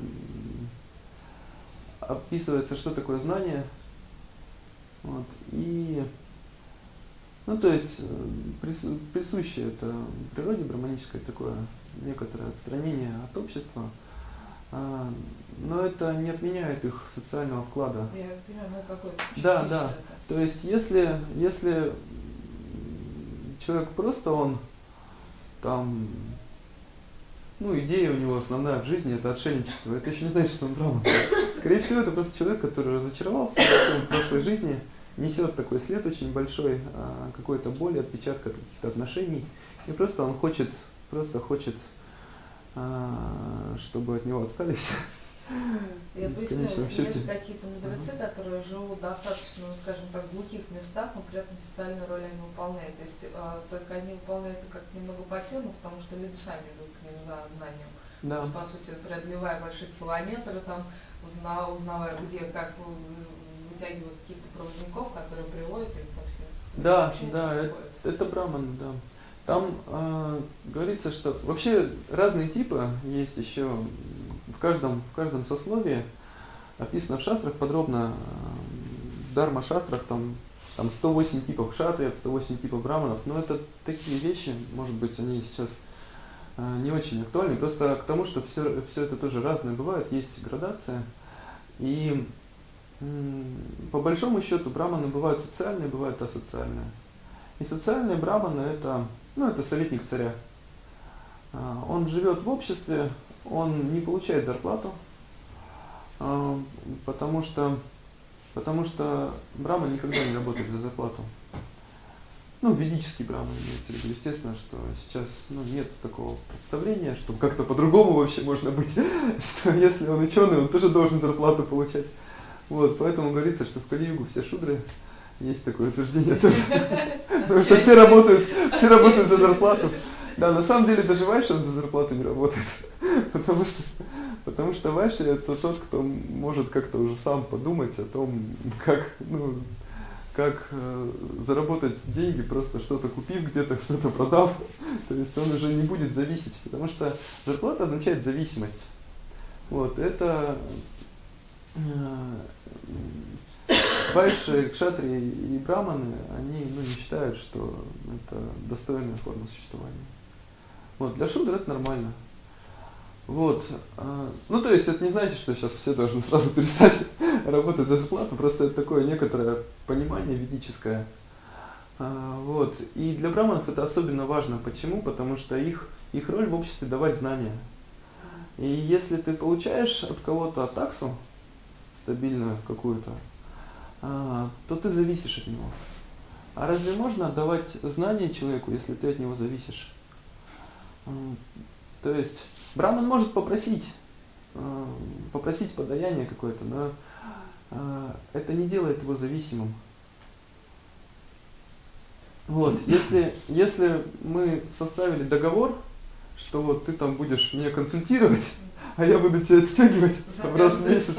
описывается, что такое знание, вот, и, ну, то есть, присуще это природе браманической такое некоторое отстранение от общества, но это не отменяет их социального вклада. Я понимаю, ну какой-то Да, да. То есть, если человек просто он там, ну, идея у него основная в жизни это отшельничество, это еще не значит, что он браман. Скорее всего, это просто человек, который разочаровался в прошлой жизни, несет такой след очень большой, какой-то боли, отпечатка каких-то отношений, и просто он хочет, чтобы от него отстали все. Я поясню, конечном счете. есть какие-то мудрецы, которые живут достаточно, ну, скажем так, в глухих местах, но при этом социальную роль они выполняют. То есть только они выполняют это как немного пассивно, потому что люди сами идут к ним за знанием. Да. То есть, по сути, преодолевая большие километры, там, узнавая, где, как вытягивают каких-то проводников, которые приводят их ко всем. Да, да, это браман, да. Там говорится, что вообще разные типы есть еще в каждом сословии, описано в шастрах подробно, в дарма-шастрах там 108 типов кшатриев, 108 типов браманов, но это такие вещи, может быть, они сейчас не очень актуальны, просто к тому, что все это тоже разное бывает, есть градация, и по большому счету браманы бывают социальные, бывают асоциальные. И социальные браманы это советник царя. Он живет в обществе, он не получает зарплату, потому что браман никогда не работает за зарплату. Ну, ведический браман имеется в виду. Естественно, что сейчас нет такого представления, что как-то по-другому вообще можно быть, что если он ученый, он тоже должен зарплату получать. Вот, поэтому говорится, что в Кали-югу все шудры, есть такое утверждение тоже, потому что все работают за зарплату. Да, на самом деле даже вайши он за зарплату не работает, потому что вайши это тот, кто может как-то уже сам подумать о том, как заработать деньги, просто что-то купив где-то, что-то продав. То есть он уже не будет зависеть, потому что зарплата означает зависимость. Вот, это вайши, кшатрии и браманы, они не считают, что это достойная форма существования. Вот, для шудра это нормально. Вот. То есть это не значит, что сейчас все должны сразу перестать работать за зарплату, просто это такое некоторое понимание ведическое. Вот. И для браманов это особенно важно. Почему? Потому что их роль в обществе давать знания. И если ты получаешь от кого-то таксу стабильную какую-то, то ты зависишь от него. А разве можно отдавать знания человеку, если ты от него зависишь? То есть браман может попросить подаяние какое-то, но это не делает его зависимым. Вот, если мы составили договор, что вот ты там будешь меня консультировать, а я буду тебя отстегивать раз в месяц,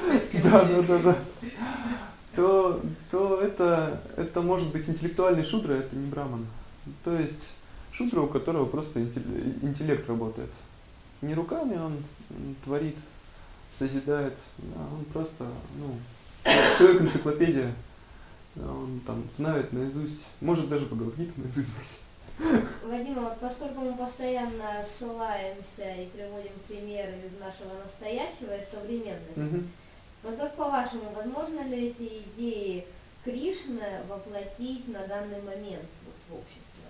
то это может быть интеллектуальный шудра, это не браман. То есть шудра, у которого просто интеллект работает. Не руками он творит, созидает, он просто, человек-энциклопедия, он там знает наизусть, может даже Бхагавад-гиту наизусть знать. Вадим, вот поскольку мы постоянно ссылаемся и приводим примеры из нашего настоящего и современности, вот как по-вашему, возможно ли эти идеи Кришны воплотить на данный момент в обществе?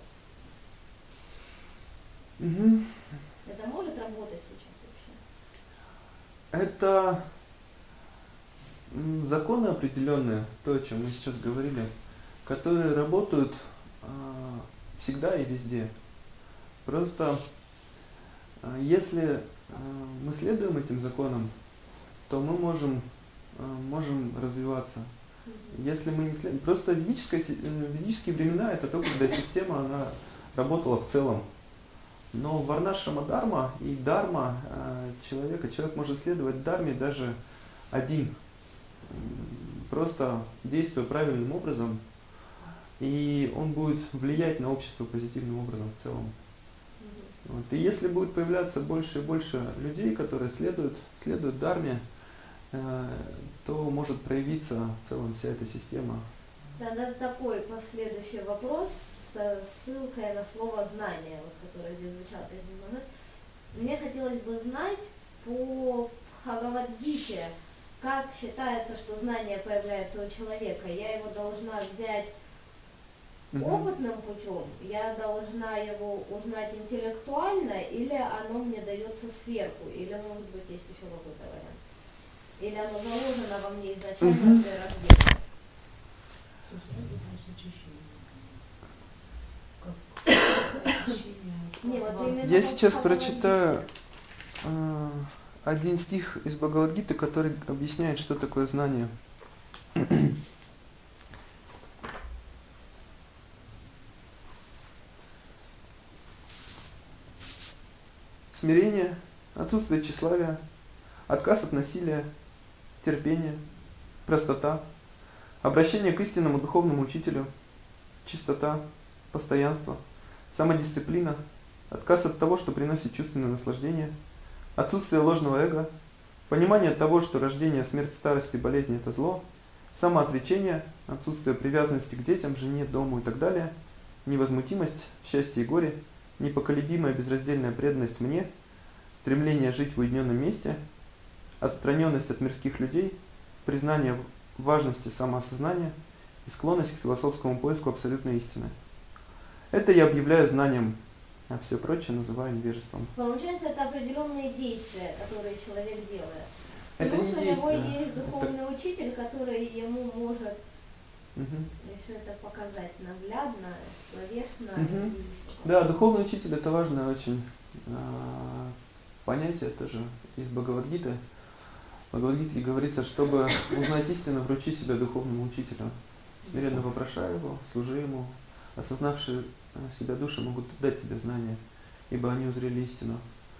Это может работать сейчас вообще? Это законы определенные, то, о чем мы сейчас говорили, которые работают всегда и везде. Просто если мы следуем этим законам, то мы можем развиваться. Если мы не следуем... Просто ведические времена это то, когда система она работала в целом. Но варнашрама дхарма и дхарма человек может следовать дхарме даже один. Просто действуя правильным образом, и он будет влиять на общество позитивным образом в целом. Вот. И если будет появляться больше и больше людей, которые следуют дхарме, то может проявиться в целом вся эта система. Тогда такой последующий вопрос с ссылкой на слово «знание», которое здесь звучало прежде. Мне хотелось бы знать по Бхагавад-гите, как считается, что знание появляется у человека. Я его должна взять опытным путем, я должна его узнать интеллектуально, или оно мне дается сверху, или, может быть, есть еще какой-то вариант. Или оно заложено во мне изначально при рождении. Я сейчас прочитаю один стих из Бхагавад-гиты, который объясняет, что такое знание. Смирение, отсутствие тщеславия, отказ от насилия, терпение, простота, обращение к истинному духовному учителю, чистота, постоянство, самодисциплина, отказ от того, что приносит чувственное наслаждение, отсутствие ложного эго, понимание того, что рождение, смерть, старость и болезнь – это зло, самоотречение, отсутствие привязанности к детям, жене, дому и так далее, невозмутимость в счастье и горе, непоколебимая безраздельная преданность мне, стремление жить в уединенном месте, отстраненность от мирских людей, признание важности самоосознания и склонность к философскому поиску абсолютной истины. Это я объявляю знанием, а все прочее называю невежеством. Получается, это определенные действия, которые человек делает. Это Плюс не у него действие. есть духовный учитель, который ему может Мгм. еще это показать наглядно, словесно. Мгм. и Да, духовный учитель — это важное очень понятие, тоже из Бхагавад-гиты. В Бхагавад-гите говорится, чтобы узнать истину, вручи себя духовному учителю. Смиренно вопрошай его, служи ему. Осознавшие себя души могут дать тебе знания, ибо они узрели истину.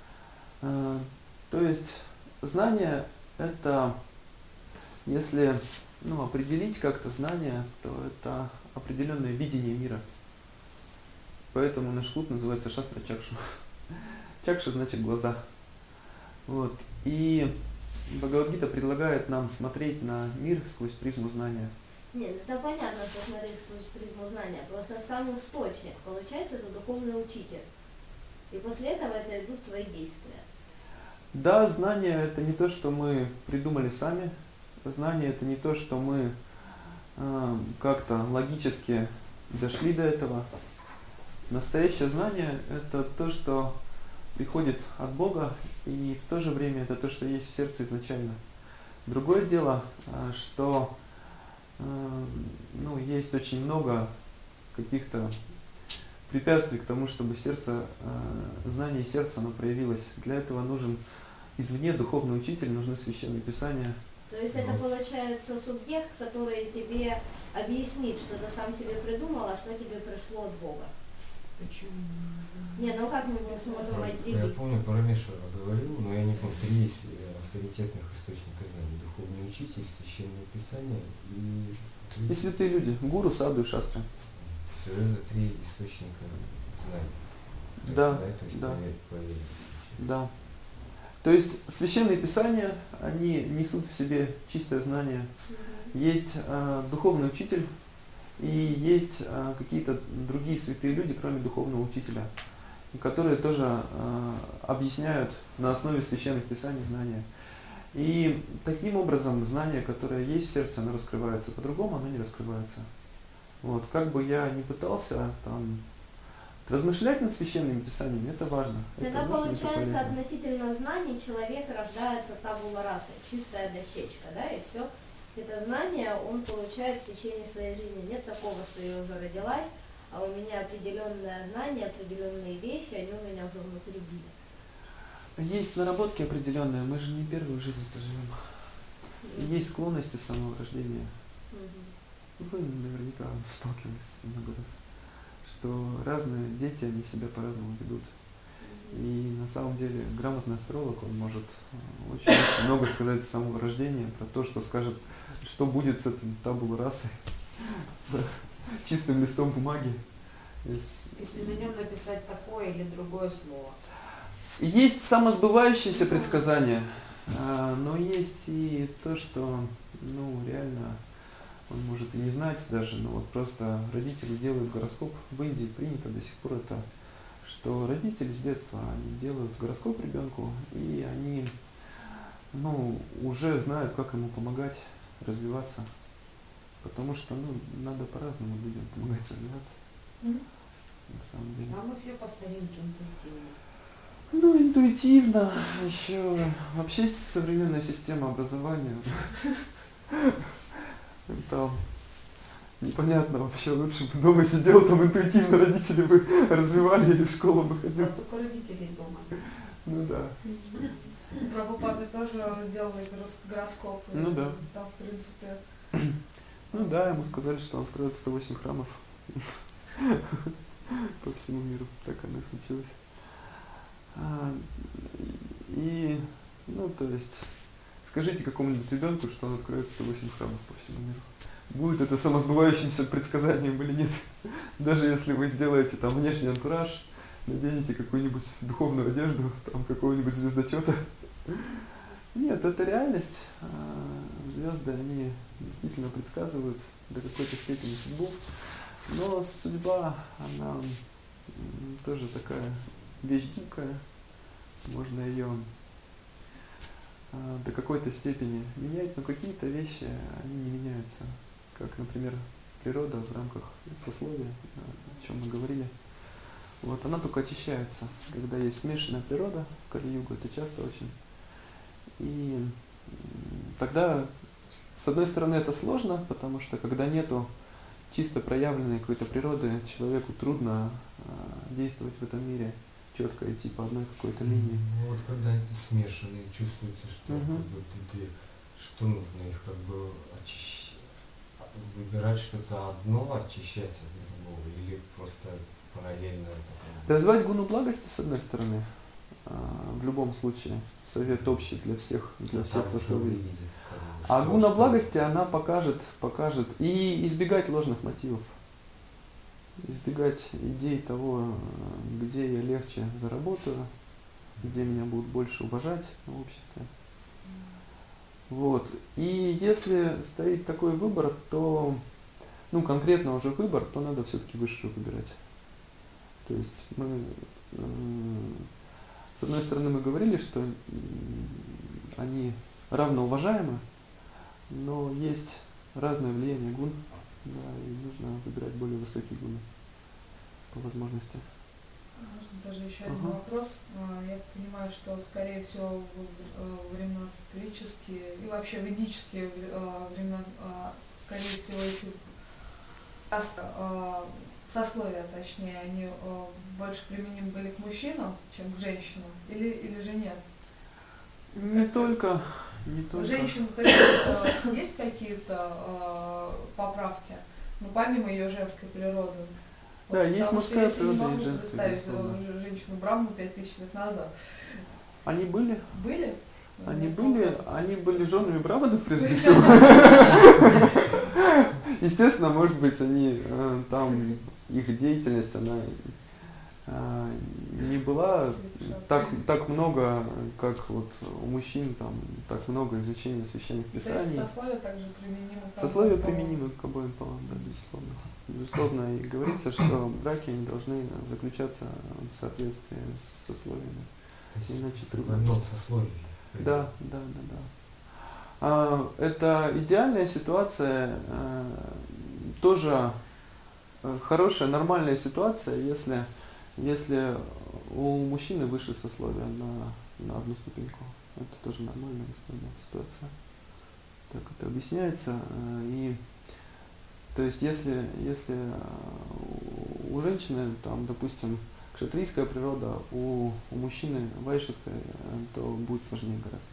То есть знание — это, если определить как-то знание, то это определенное видение мира. Поэтому наш клуб называется Шастра Чакшу. Чакша значит глаза. Вот. И Бхагавад-гита предлагает нам смотреть на мир сквозь призму знания. Нет, это понятно, что смотреть сквозь призму знания. Просто сам источник, получается, это духовный учитель. И после этого это идут твои действия. Да, знание — это не то, что мы придумали сами. Знание — это не то, что мы как-то логически дошли до этого. Настоящее знание — это то, что приходит от Бога, и в то же время это то, что есть в сердце изначально. Другое дело, что есть очень много каких-то препятствий к тому, чтобы знание сердца, оно проявилось. Для этого нужен извне духовный учитель, нужны священные писания. То есть это получается субъект, который тебе объяснит, что ты сам себе придумал, а что тебе пришло от Бога. Почему? Не, ну как мы сможем Я отделить? помню, Парамешвара говорил, но я не помню, 3 есть авторитетных источника знаний. Духовный учитель, священное писание И святые люди, гуру, саду и шастры. Все это 3 источника знаний. Да, То есть да. поверить. Да. То есть священные писания, они несут в себе чистое знание. Есть духовный учитель, и есть какие-то другие святые люди, кроме духовного учителя, которые тоже объясняют на основе священных писаний знания. И таким образом знание, которое есть в сердце, оно раскрывается, по-другому оно не раскрывается. Вот. Как бы я ни пытался размышлять над священными писаниями, это важно. Тогда это нужно, это получается, полезно. относительно знаний человек рождается табула раса, чистая дощечка, да, и все. Это знание он получает в течение своей жизни. Нет такого, что я уже родилась, а у меня определенное знание, определенные вещи, они у меня уже внутри были. Есть наработки определенные, мы же не первую жизнь-то живем. Есть склонности с самого рождения. Вы наверняка сталкивались с этим много раз, что разные дети, они себя по-разному ведут. И на самом деле грамотный астролог, он может очень много сказать с самого рождения про то, что скажет, что будет с этим табула расой, чистым листом бумаги. Если на нем написать такое или другое слово. Есть самосбывающиеся предсказания, но есть и то, что реально он может и не знать даже, но вот просто родители делают гороскоп. В Индии принято до сих пор это, что родители с детства они делают гороскоп ребенку, и они уже знают, как ему помогать развиваться. Потому что надо по-разному людям помогать развиваться. На самом деле. А мы все по старинке интуитивно. Интуитивно, еще вообще современная система образования. Там непонятно вообще, лучше бы дома сидел, там интуитивно родители бы развивали и в школу бы ходил. А только родителей дома. Ну да. Прабхупады тоже делали гороскопы. Ну да. Там, в принципе... Ну да, ему сказали, что он откроет 108 храмов по всему миру. Так оно и случилось. То есть, скажите какому-нибудь ребенку, что он откроет 108 храмов по всему миру. Будет это самосбывающимся предсказанием или нет. Даже если вы сделаете там внешний антураж, наденете какую-нибудь духовную одежду, там какого-нибудь звездочета. Нет, это реальность. Звезды, они действительно предсказывают до какой-то степени судьбу. Но судьба, она тоже такая вещь гибкая. Можно ее до какой-то степени менять, но какие-то вещи, они не меняются. Как, например, природа в рамках сословия, о чем мы говорили. Вот, она только очищается, когда есть смешанная природа в Кали-югу, это часто очень. И тогда, с одной стороны, это сложно, потому что когда нету чисто проявленной какой-то природы, человеку трудно действовать в этом мире, четко идти по одной какой-то линии. Ну вот когда они смешанные, чувствуется, что Мгм. как бы что нужно их как бы выбирать что-то одно, очищать от другого, или просто параллельно это. Развивать гуну благости, с одной стороны, в любом случае, совет общий для всех сословий. А гуна благости, она покажет, и избегать ложных мотивов, избегать идей того, где я легче заработаю, где меня будут больше уважать в обществе. Вот. И если стоит такой выбор, то, конкретно уже выбор, то надо все-таки высшую выбирать. То есть мы, с одной стороны, мы говорили, что они равноуважаемы, но есть разное влияние гун, да, и нужно выбирать более высокие гуны по возможности. Можно даже еще один вопрос. Я понимаю, что, скорее всего, во времена сатвические и вообще ведические времена, скорее всего, эти сословия, точнее, они больше применимы были к мужчинам, чем к женщинам, или же нет? Не только. Женщин есть какие-то поправки, но помимо ее женской природы. Да, есть мужская природа и женская. Я женская. не могу представить женщину Брахму 5000 лет назад. Они были? Были? Они были женами браманов, прежде всего. Естественно, может быть, они там, их деятельность, она не была так много, как вот у мужчин, там, так много изучения священных писаний. То есть сословия также применимы к Сословия применимы к обоим полам, да, безусловно. Безусловно, и говорится, что браки не должны заключаться в соответствии с сословиями. Иначе трудно. В одном сословии. Да. Это идеальная ситуация, тоже хорошая, нормальная ситуация, если у мужчины выше сословия на одну ступеньку. Это тоже нормальная ситуация. Так это объясняется. И то есть если у женщины, там, допустим, кшатрийская природа, у мужчины вайшеская, то будет сложнее гораздо.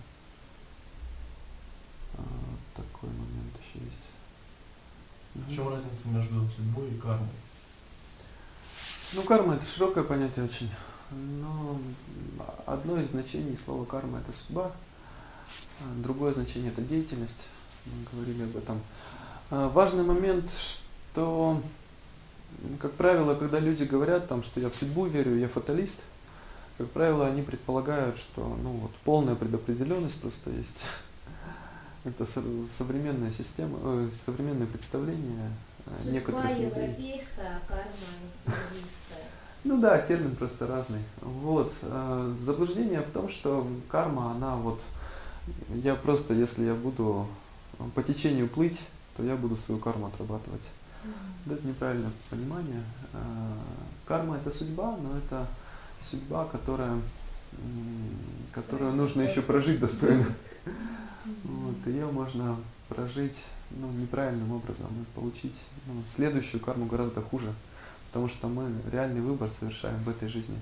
Такой момент еще есть. В чем разница между судьбой и кармой? Карма — это широкое понятие очень. Но одно из значений слова карма — это судьба, другое значение — это деятельность. Мы говорили об этом. Важный момент, что, как правило, когда люди говорят, что я в судьбу верю, я фаталист, как правило, они предполагают, что полная предопределенность просто есть. Это современная система, современное представление некоторых людей. Судьба европейская, а карма индийская. Да, термин просто разный. Вот. Заблуждение в том, что карма, она если я буду по течению плыть, то я буду свою карму отрабатывать. Да, это неправильное понимание. Карма — это судьба, но это судьба, которую нужно еще прожить достойно. Вот, ее можно прожить неправильным образом и получить следующую карму гораздо хуже, потому что мы реальный выбор совершаем в этой жизни.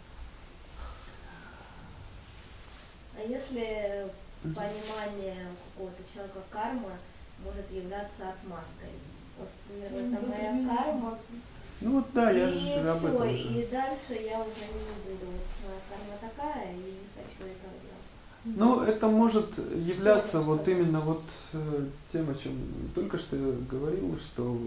А если понимание какого-то человека кармы может являться отмазкой? Вот, например, это моя карма. Да, я и же об все, этом уже. и дальше я уже не буду. Вот моя карма такая, и не хочу этого делать. Это может являться именно тем, о чем только что я говорил,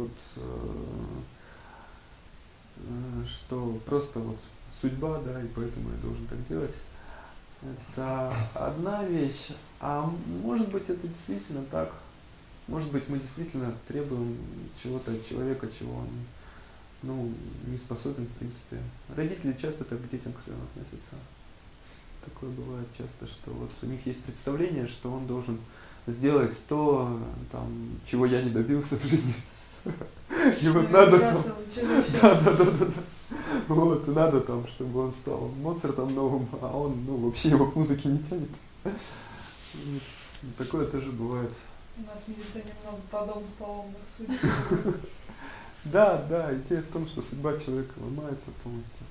что просто судьба, да, и поэтому я должен так делать. Это одна вещь, а может быть это действительно так. Может быть мы действительно требуем чего-то от человека, чего он не способен, в принципе. Родители часто так к детям к своим относятся. Такое бывает часто, что у них есть представление, что он должен сделать то, чего я не добился в жизни. И надо. Да. Вот, и надо там, чтобы он стал Моцартом новым, а он, ну, вообще его к музыке не тянет. Вот. Такое тоже бывает. У нас в медицине много подобных поломных судеб. Да, да, идея в том, что судьба человека ломается полностью.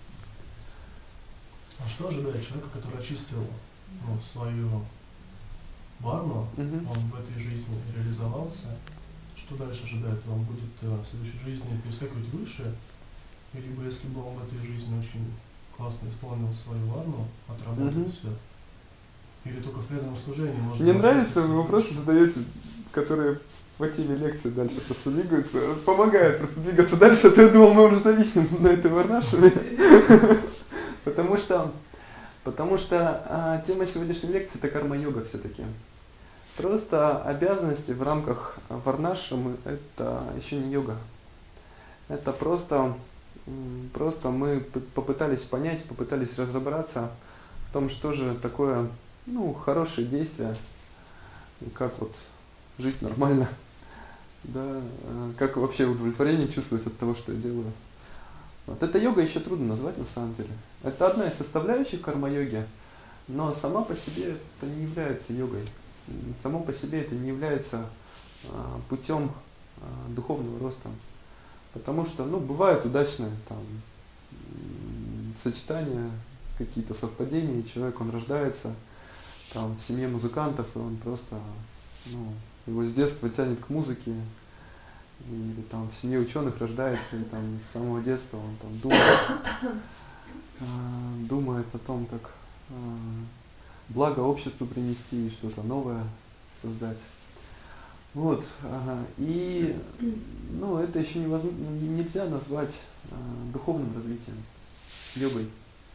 А что ожидает человека, который очистил свою варну, Мгм. он в этой жизни реализовался? Что дальше ожидает? Он будет в следующей жизни перескакивать выше? Либо если бы он в этой жизни очень классно исполнил свою варну, отработал Мгм. все? Или только в преданном служении можно... Мне нравятся возвыситься вопросы выше? задаете, которые по теме лекции дальше просто двигаются, помогают просто двигаться дальше, а то я думал, мы уже зависнем на этой варнашеве. Потому что тема сегодняшней лекции это карма-йога все-таки. Просто обязанности в рамках варнашрамы это еще не йога. Это просто мы попытались понять, попытались разобраться в том, что же такое, ну, хорошее действие, и как вот жить нормально, да, как вообще удовлетворение чувствовать от того, что я делаю. Вот это йога еще трудно назвать на самом деле. Это одна из составляющих карма-йоги, но сама по себе это не является йогой. Само по себе это не является путем духовного роста. Потому что, ну, бывают удачные там сочетания, какие-то совпадения, и человек, он рождается там в семье музыкантов, и он просто, ну, его с детства тянет к музыке, или там в семье ученых рождается, и там с самого детства он там думает о том, как благо обществу принести и что-то новое создать. Вот, и, ну, это еще нельзя назвать духовным развитием, йогой.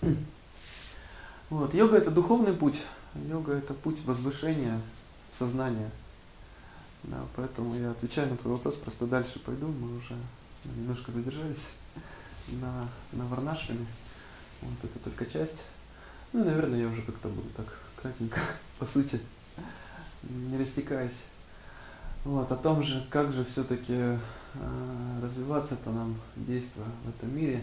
Вот, йога это духовный путь, йога это путь возвышения сознания. Да, поэтому я отвечаю на твой вопрос, просто дальше пойду, мы уже немножко задержались на варнашраме. Вот это только часть. Ну и, наверное, я уже как-то буду так кратенько, по сути, не растекаясь. Вот, о том же, как же все-таки развиваться-то нам, действуя в этом мире.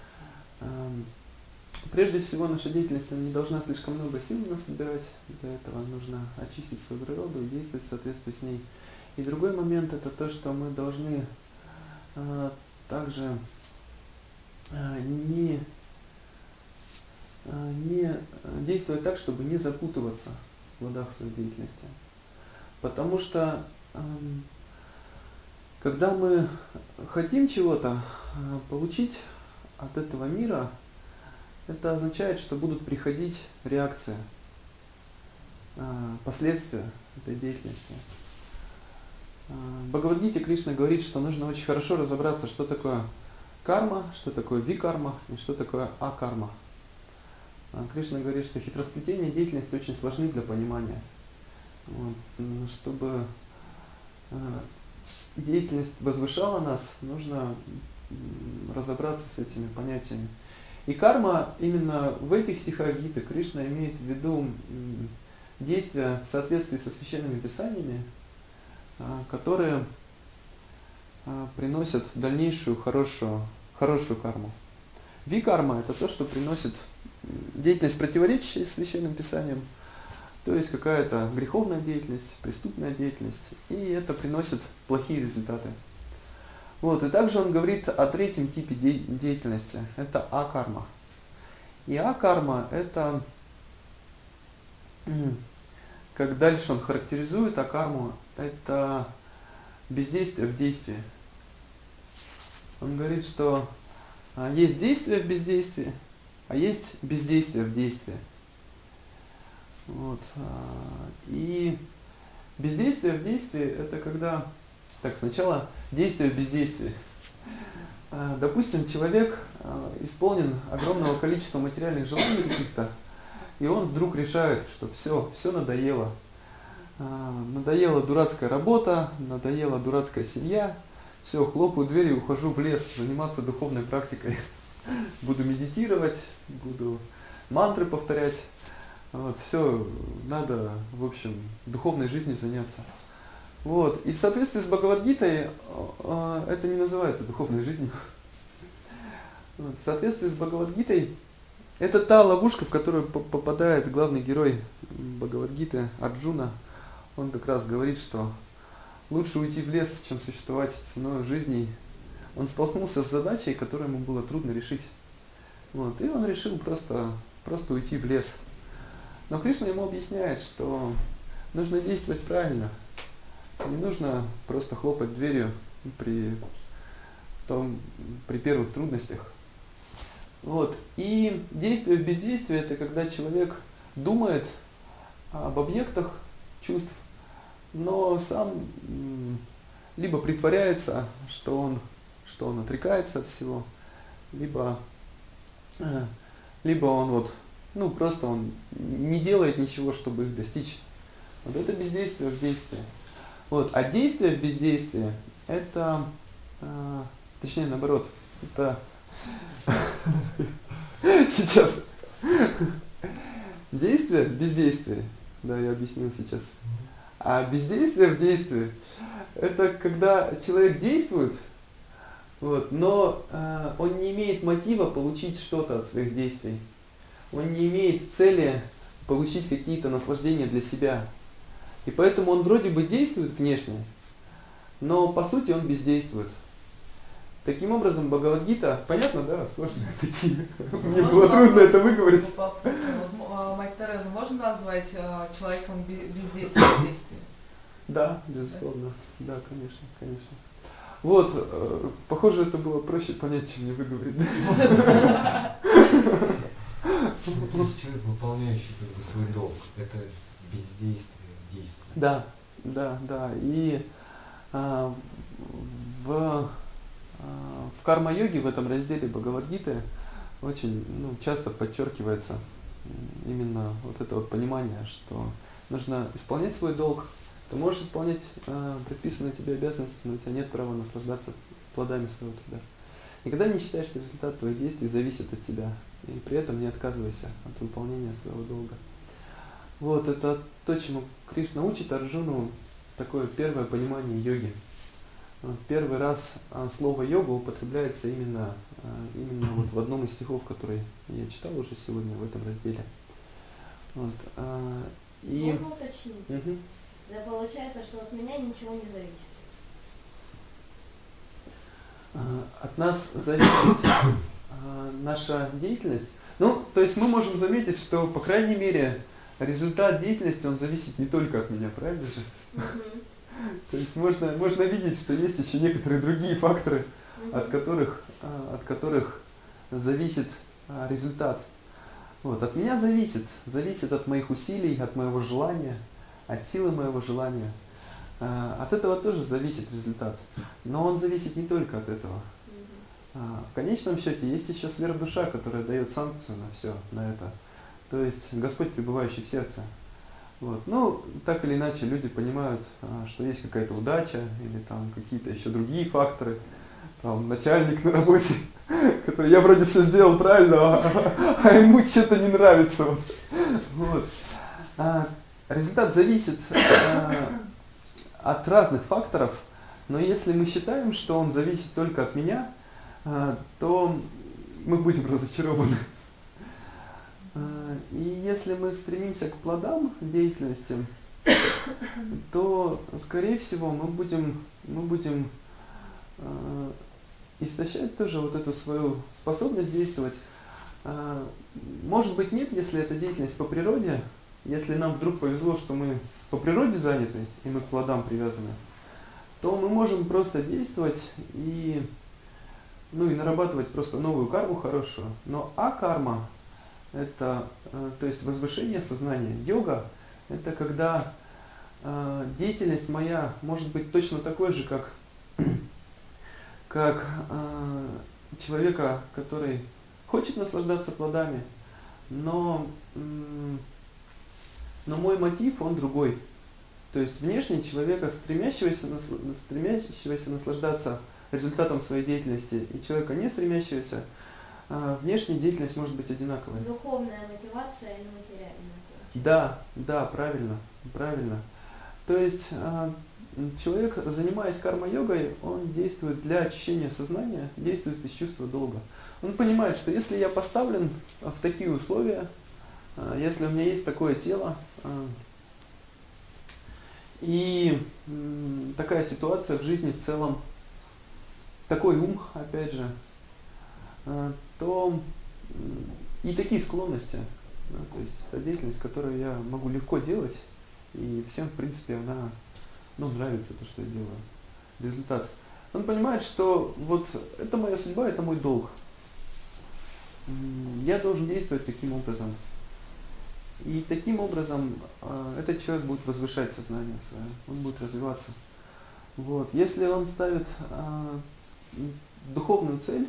Прежде всего, наша деятельность не должна слишком много сил у нас набирать. Для этого нужно очистить свою природу и действовать в соответствии с ней. И другой момент это то, что мы должны также не действовать так, чтобы не запутываться в водах своей деятельности. Потому что когда мы хотим чего-то получить от этого мира, это означает, что будут приходить реакции, последствия этой деятельности. В Бхагавад-гите Кришна говорит, что нужно очень хорошо разобраться, что такое карма, что такое викарма и что такое акарма. Кришна говорит, что хитросплетения деятельности очень сложны для понимания. Вот. Чтобы деятельность возвышала нас, нужно разобраться с этими понятиями. И карма именно в этих стихах Гиты Кришна имеет в виду действия в соответствии со священными писаниями, которые приносят дальнейшую хорошую карму. Викарма это то, что приносит деятельность, противоречащая священным писаниям, то есть какая-то греховная деятельность, преступная деятельность, и это приносит плохие результаты. Вот, и также он говорит о третьем типе деятельности, это акарма. И акарма это, как дальше он характеризует акарму, это бездействие в действии. Он говорит, что есть действие в бездействии, а есть бездействие в действии. Вот. И бездействие в действии это когда... Так, сначала действие в бездействии. Допустим, человек исполнен огромного количества материальных желаний каких-то, и он вдруг решает, что все надоело. Надоела дурацкая работа, надоела дурацкая семья, все, хлопаю дверь и ухожу в лес заниматься духовной практикой. Буду медитировать, буду мантры повторять. Вот, все, надо, в общем, духовной жизнью заняться. Вот, и в соответствии с Бхагавад-гитой это не называется духовной жизнью. В соответствии с Бхагавад-гитой, это та ловушка, в которую попадает главный герой Бхагавад-гиты Арджуна. Он как раз говорит, что лучше уйти в лес, чем существовать ценой жизней. Он столкнулся с задачей, которую ему было трудно решить. Вот, и он решил просто уйти в лес. Но Кришна ему объясняет, что нужно действовать правильно. Не нужно просто хлопать дверью при первых трудностях. Вот. И действие в бездействии — это когда человек думает об объектах чувств, но сам либо притворяется, что он отрекается от всего, либо он просто он не делает ничего, чтобы их достичь. Вот это бездействие в действии. Вот. А действие в бездействии — это, точнее наоборот, это сейчас действие в бездействии, да, я объяснил сейчас. А бездействие в действии — это когда человек действует, вот, но он не имеет мотива получить что-то от своих действий. Он не имеет цели получить какие-то наслаждения для себя. И поэтому он вроде бы действует внешне, но по сути он бездействует. Таким образом, Бхагавад-гита, понятно, да, сложные такие. Мне было трудно это выговорить. Мать Терезу можно назвать человеком бездействия в действии? Да, безусловно. Да, конечно. Вот, похоже, это было проще понять, чем мне выговорить. То есть человек, выполняющий свой долг, это бездействие, действие. Да. И в карма-йоге, в этом разделе Бхагавад-гиты, очень часто подчеркивается именно вот это вот понимание, что нужно исполнять свой долг. Ты можешь исполнять предписанные тебе обязанности, но у тебя нет права наслаждаться плодами своего труда. Никогда не считай, что результат твоих действий зависит от тебя, и при этом не отказывайся от выполнения своего долга. Вот это то, чему Кришна учит Арджуну, такое первое понимание йоги. Первый раз слово йога употребляется именно вот в одном из стихов, который я читал уже сегодня в этом разделе. Вот, Можно уточнить? Да, получается, что от меня ничего не зависит. От нас зависит наша деятельность. То есть мы можем заметить, что, по крайней мере, результат деятельности, он зависит не только от меня, правильно же? То есть можно видеть, что есть еще некоторые другие факторы, от которых зависит результат. Вот, от меня зависит от моих усилий, от моего желания, от силы моего желания. От этого тоже зависит результат. Но он зависит не только от этого. В конечном счете есть еще сверхдуша, которая дает санкцию на все, на это. То есть Господь, пребывающий в сердце. Вот. Так или иначе люди понимают, что есть какая-то удача или там какие-то еще другие факторы. Там начальник на работе, который я вроде все сделал правильно, а ему что-то не нравится. Вот. Результат зависит от разных факторов, но если мы считаем, что он зависит только от меня, то мы будем разочарованы. И если мы стремимся к плодам деятельности, то, скорее всего, мы будем истощать тоже вот эту свою способность действовать. Может быть, нет, если это деятельность по природе, если нам вдруг повезло, что мы по природе заняты, и мы к плодам привязаны, то мы можем просто действовать и нарабатывать просто новую карму хорошую. Но карма — это, то есть возвышение сознания. Йога — это когда деятельность моя может быть точно такой же, как человека, который хочет наслаждаться плодами, но мой мотив, он другой. То есть внешне человека, стремящегося наслаждаться результатом своей деятельности, и человека, не стремящегося, внешняя деятельность может быть одинаковой. Духовная мотивация или материальная? Да, правильно. То есть человек, занимаясь карма-йогой, он действует для очищения сознания, действует из чувства долга. Он понимает, что если я поставлен в такие условия, если у меня есть такое тело, и такая ситуация в жизни в целом, такой ум, опять же, то и такие склонности, да, то есть это деятельность, которую я могу легко делать, и всем, в принципе, она, нравится то, что я делаю. Результат. Он понимает, что вот это моя судьба, это мой долг. Я должен действовать таким образом. И таким образом этот человек будет возвышать сознание свое, он будет развиваться. Вот. Если он ставит духовную цель,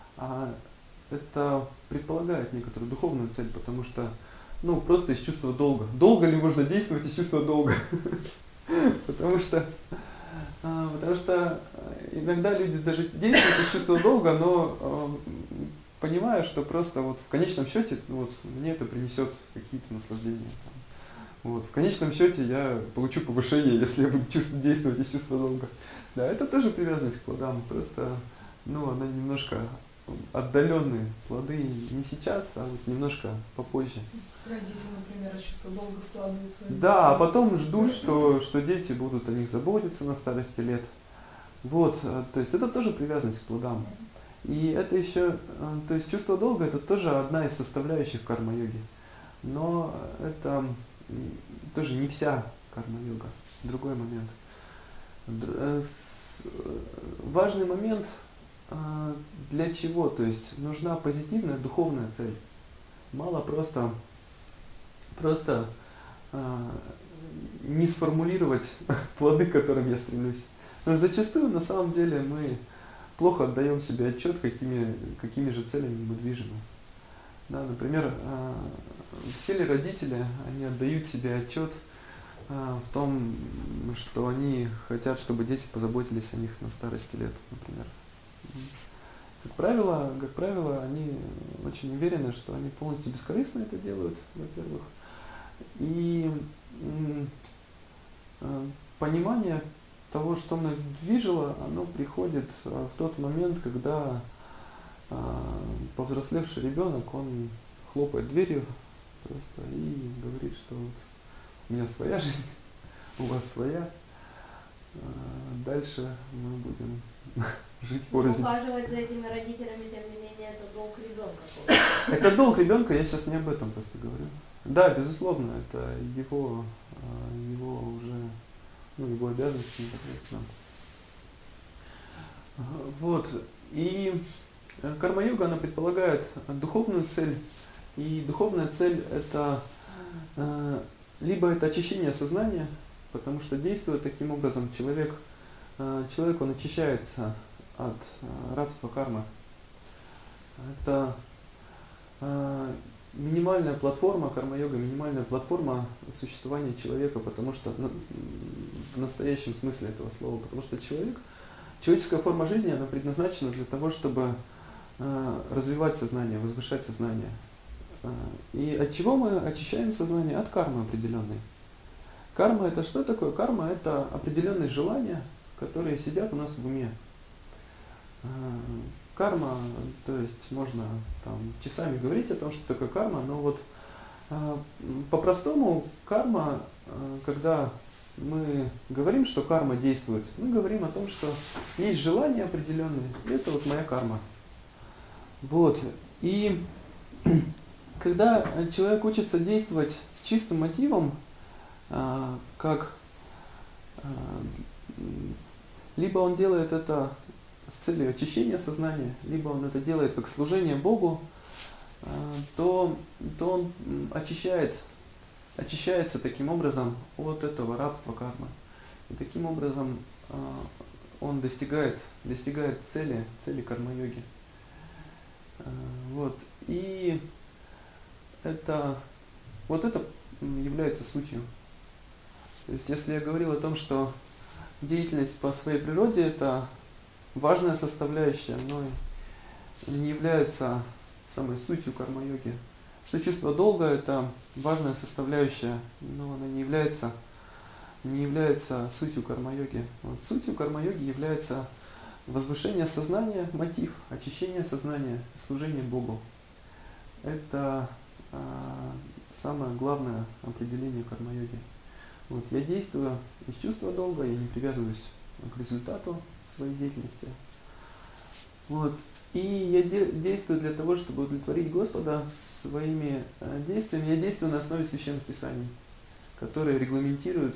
это предполагает некоторую духовную цель, потому что, просто из чувства долга. Долго ли можно действовать из чувства долга? Потому что иногда люди даже действуют из чувства долга, но понимая, что просто вот в конечном счете мне это принесет какие-то наслаждения. Вот. В конечном счете я получу повышение, если я буду действовать из чувства долга. Да, это тоже привязанность к плодам, просто она немножко отдаленные плоды не сейчас, а вот немножко попозже. Родители, например, из чувства долга вкладывают свои Да, а потом ждут, что дети будут о них заботиться на старости лет. Вот, то есть это тоже привязанность к плодам. И это еще, то есть чувство долга это тоже одна из составляющих карма-йоги. Но это тоже не вся карма-йога. Другой момент. Важный момент, для чего, то есть нужна позитивная духовная цель. Мало просто не сформулировать плоды, к которым я стремлюсь. Но зачастую на самом деле мы плохо отдаем себе отчет, какими же целями мы движемы. Да, например, все ли родители, они отдают себе отчет в том, что они хотят, чтобы дети позаботились о них на старости лет, например. Как правило, они очень уверены, что они полностью бескорыстно это делают, во-первых. И понимание того, что мной движило, оно приходит в тот момент, когда повзрослевший ребенок, он хлопает дверью просто и говорит, что вот у меня своя жизнь, у вас своя, дальше мы будем жить порознь. Ухаживать за этими родителями, тем не менее, это долг ребенка. Это долг ребенка, я сейчас не об этом просто говорю. Да, безусловно, это его уже, его обязанности непосредственно. Вот. И карма-йога, она предполагает духовную цель. И духовная цель это либо это очищение сознания, потому что действуя таким образом человек он очищается от рабства кармы. Это минимальная платформа, карма-йога, минимальная платформа существования человека, потому что в настоящем смысле этого слова, потому что человеческая форма жизни, она предназначена для того, чтобы развивать сознание, возвышать сознание. И от чего мы очищаем сознание? От кармы определенной. Карма это что такое? Карма это определенные желания, которые сидят у нас в уме. Карма, то есть можно часами говорить о том, что такое карма, но вот по-простому карма, когда мы говорим, что карма действует, мы говорим о том, что есть желания определенные, и это вот моя карма. Вот. И когда человек учится действовать с чистым мотивом, как либо он делает это с целью очищения сознания, либо он это делает как служение Богу, то он очищается таким образом от этого рабства кармы. И таким образом он достигает цели карма-йоги. Вот. И это является сутью. То есть, если я говорил о том, что деятельность по своей природе это важная составляющая, но не является самой сутью карма-йоги. Что чувство долга это важная составляющая, но она не является сутью карма-йоги. Вот, сутью карма-йоги является возвышение сознания, мотив, очищение сознания, служение Богу. Это самое главное определение карма-йоги. Вот, я действую из чувства долга, я не привязываюсь к результату своей деятельности. Вот. И я действую для того, чтобы удовлетворить Господа своими действиями. Я действую на основе священных писаний, которые регламентируют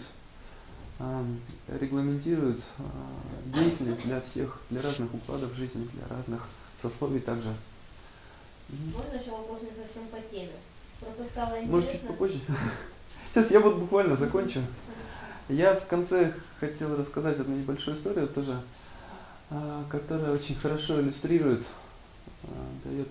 деятельность для всех, для разных укладов жизни, для разных сословий также. Можно еще вопрос не совсем по теме? Просто стало интересно. Может, чуть попозже? Сейчас я вот буквально закончу. Я в конце хотел рассказать одну небольшую историю тоже, которая очень хорошо иллюстрирует, дает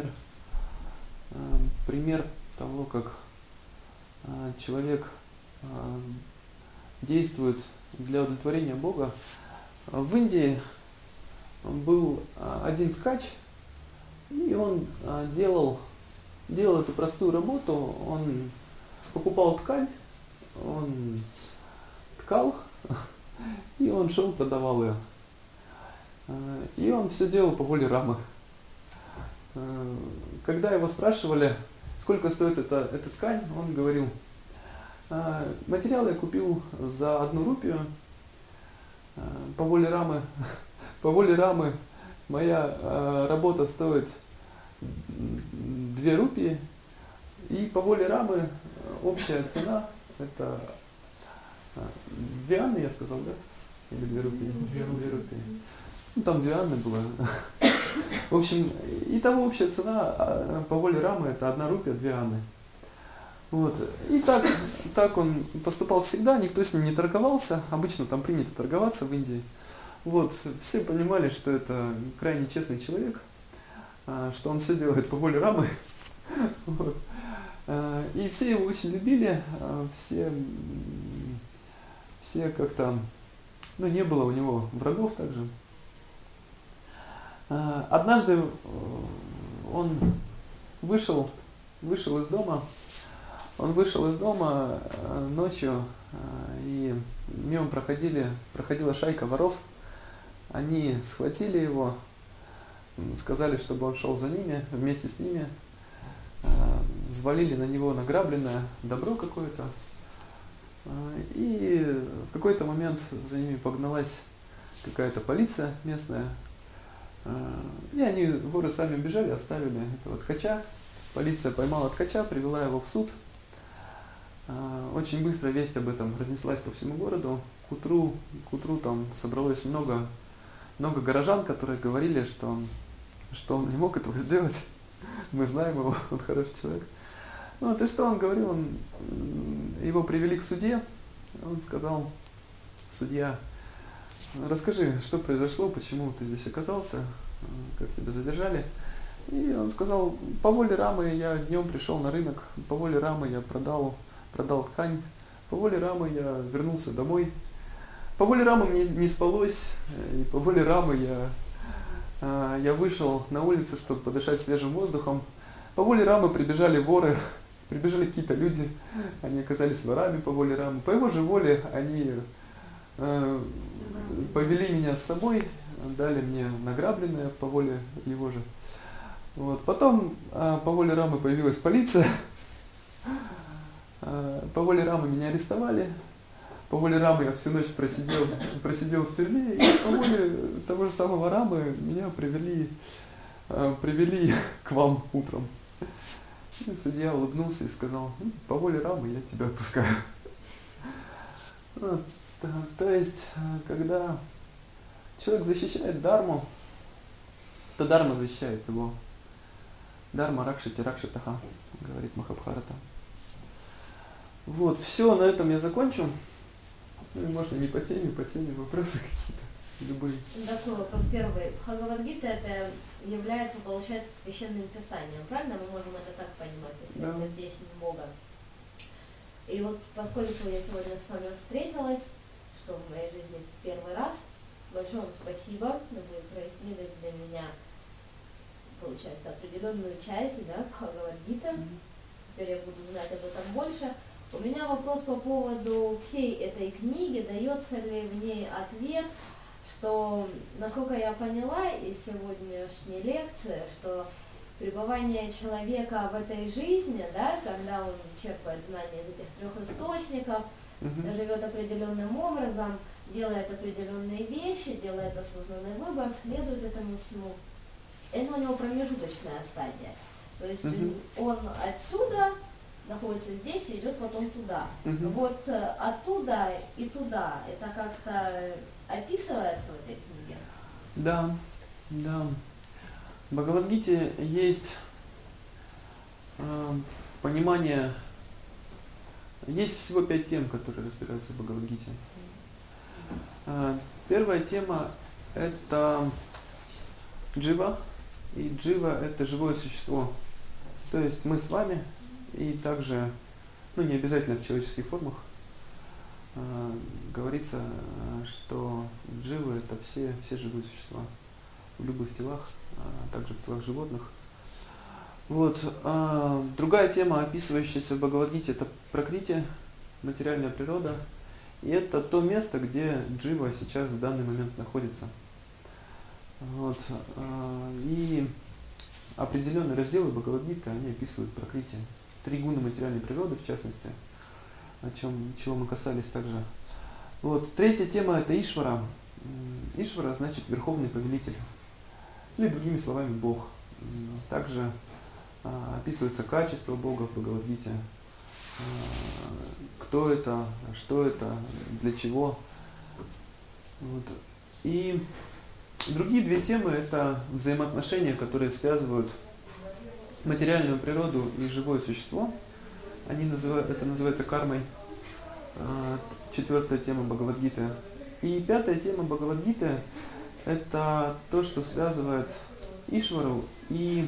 пример того, как человек действует для удовлетворения Бога. В Индии был один ткач, и он делал эту простую работу. Он покупал ткань, он ткал, и он шел, продавал ее. И он все делал по воле Рамы. Когда его спрашивали, сколько стоит эта ткань, он говорил: материал я купил за 1 рупию, по воле Рамы моя работа стоит 2 рупии, и по воле Рамы общая цена это 2 анны, я сказал, да? Или 2 рупии? 2 рупии. Ну там 2 анны было. В общем, итого общая цена по воле Рамы это 1 рупия, 2 анны. Вот. И так он поступал всегда, никто с ним не торговался. Обычно там принято торговаться в Индии. Вот. Все понимали, что это крайне честный человек, что он все делает по воле Рамы. Вот. И все его очень любили, все как-то, не было у него врагов также. Однажды он вышел из дома ночью, и мимо проходила шайка воров. Они схватили его, сказали, чтобы он шел за ними, вместе с ними, взвалили на него награбленное добро какое-то. И в какой-то момент за ними погналась какая-то полиция местная. И они, воры, сами убежали, оставили этого ткача. Полиция поймала ткача, привела его в суд. Очень быстро весть об этом разнеслась по всему городу. К утру там собралось много горожан, которые говорили, что он не мог этого сделать. Мы знаем его, он хороший человек. Вот, и что он говорил? Его привели к судье. Он сказал: судья, расскажи, что произошло, почему ты здесь оказался, как тебя задержали. И он сказал: по воле Рамы я днем пришел на рынок, по воле Рамы я продал ткань, по воле Рамы я вернулся домой, по воле Рамы мне не спалось, и по воле Рамы я вышел на улицу, чтобы подышать свежим воздухом. По воле Рамы прибежали воры, прибежали какие-то люди, они оказались ворами по воле Рамы. По его же воле они повели меня с собой, дали мне награбленное по воле его же. Вот. Потом по воле Рамы появилась полиция, по воле Рамы меня арестовали, по воле Рамы я всю ночь просидел в тюрьме, и по воле того же самого Рамы меня привели к вам утром. И судья улыбнулся и сказал: по воле Рамы я тебя отпускаю. Вот. То есть, когда человек защищает дарму, то дарма защищает его. Дарма ракшати ракшатаха, говорит Махабхарата. Вот, все, на этом я закончу. Можно не по теме, вопросы какие-то, любые. Такой вопрос первый. Бхагавад-гита это является, получается, священным писанием, правильно? Мы можем это так понимать, если это песня Бога. И вот поскольку я сегодня с вами встретилась, что в моей жизни в первый раз, большое вам спасибо, вы прояснили для меня, получается, определенную часть, да, Бхагавад-гиты. Теперь я буду знать об этом больше. У меня вопрос по поводу всей этой книги. Дается ли в ней ответ что, насколько я поняла из сегодняшней лекции, что пребывание человека в этой жизни, да, когда он черпает знания из этих трех источников, живет определенным образом, делает определенные вещи, делает осознанный выбор, следует этому всему, это у него промежуточная стадия. То есть он отсюда находится здесь и идет потом туда. Вот оттуда и туда, это как-то описывается в этой книге? Да, да. В Бхагавад-гите есть понимание, есть всего 5 тем, которые разбираются в Бхагавад-гите. Первая тема – это джива, и джива – это живое существо. То есть мы с вами, и также, ну не обязательно в человеческих формах, говорится, что дживы – это все живые существа в любых телах, а также в телах животных. Вот. Другая тема, описывающаяся в Бхагавад-гите, это пракрити, материальная природа. И это то место, где джива сейчас в данный момент находится. Вот. И определенные разделы Бхагавад-гиты, они описывают пракрити. 3 гуна материальной природы, в частности, чего мы касались также. Вот. Третья тема – это Ишвара. Ишвара значит верховный повелитель. Или другими словами Бог. Также описывается качество Бога в Бхагавад-гите. Кто это, что это, для чего. Вот. И другие 2 темы – это взаимоотношения, которые связывают материальную природу и живое существо. Это называется кармой. 4-я тема Бхагавад-гиты. И 5-я тема Бхагавад-гиты – это то, что связывает Ишвару и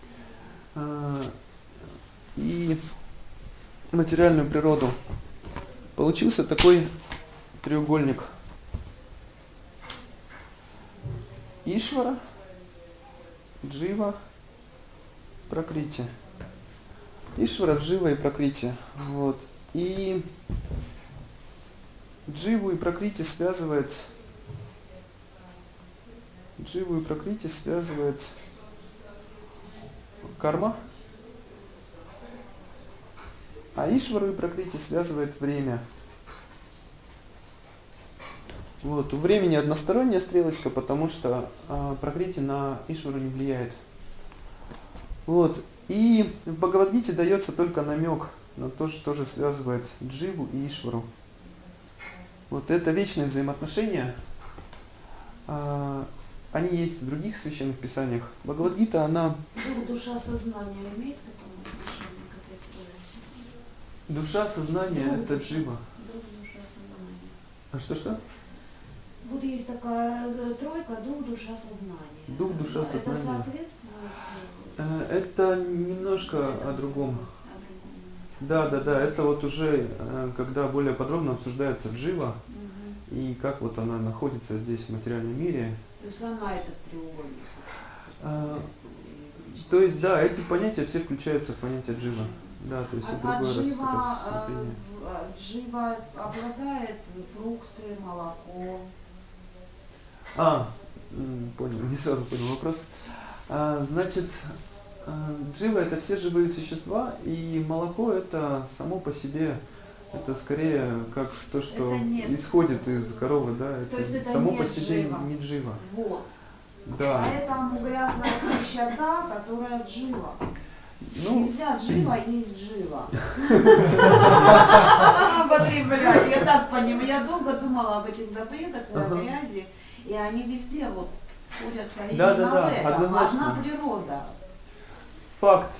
материальную природу. Получился такой треугольник. Ишвара, джива, пракрити. Ишвара, джива и пракрити. Вот. И дживу и пракрити связывает карма, а Ишвару и пракрити связывает время. Вот. У времени односторонняя стрелочка, потому что пракрити на Ишвару не влияет. Вот. И в Бхагавад-гите дается только намек на то, что же связывает дживу и Ишвару. Вот это вечные взаимоотношения. Они есть в других священных писаниях. Бхагавад-гита, она... Душа сознания имеет к этому отношение, к этой Душа сознания – это джива. душа сознания. А что? Вот есть такая тройка, дух, душа, сознание. Дух, душа, сознание. Это соответствует? Это немножко о другом. Да. Это вот уже, когда более подробно обсуждается джива, и как вот она находится здесь в материальном мире. То есть она этот треугольник. То есть, да, эти понятия все включаются в понятие джива. Да, то есть это другое рассмотрение. Джива обладает фрукты, молоко. Понял, не сразу понял вопрос. Значит, джива – это все живые существа, и молоко – это само по себе, это скорее как то, что исходит из коровы, да, это само по себе не джива. Вот. Да. Поэтому грязная клещата, которая джива. Нельзя джива есть джива. Употреблять. Я так понимаю. Я долго думала об этих запретах о грязи, и они везде вот сходятся именно в этом. Однозначно. Одна природа. Факт.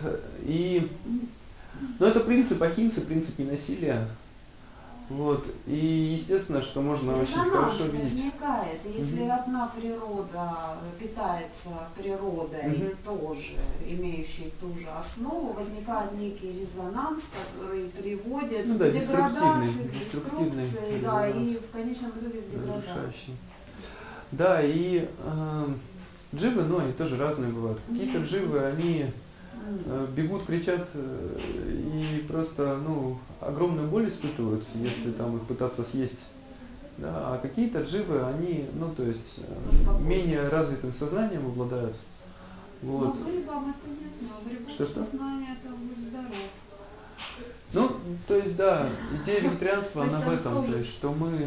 Но это принцип ахимсы, принцип ненасилия. Вот. И естественно, что можно очень хорошо видеть. Возникает, если одна природа питается природой, тоже имеющей ту же основу, возникает некий резонанс, который приводит к деградации, к деструкции, да, и в конечном итоге к деградации. Да, и дживы, но они тоже разные бывают. Какие-то дживы, они бегут, кричат и просто, огромную боль испытывают, если там их пытаться съесть. Да, а какие-то дживы, они, ну, то есть, Спокойно. менее развитым сознанием обладают. Но Вот. грибам это нет, но грибам Что-что? сознание это будь здоров. Ну, то есть, да, идея вегетарианства, То есть она в там этом, тоже то есть, что мы,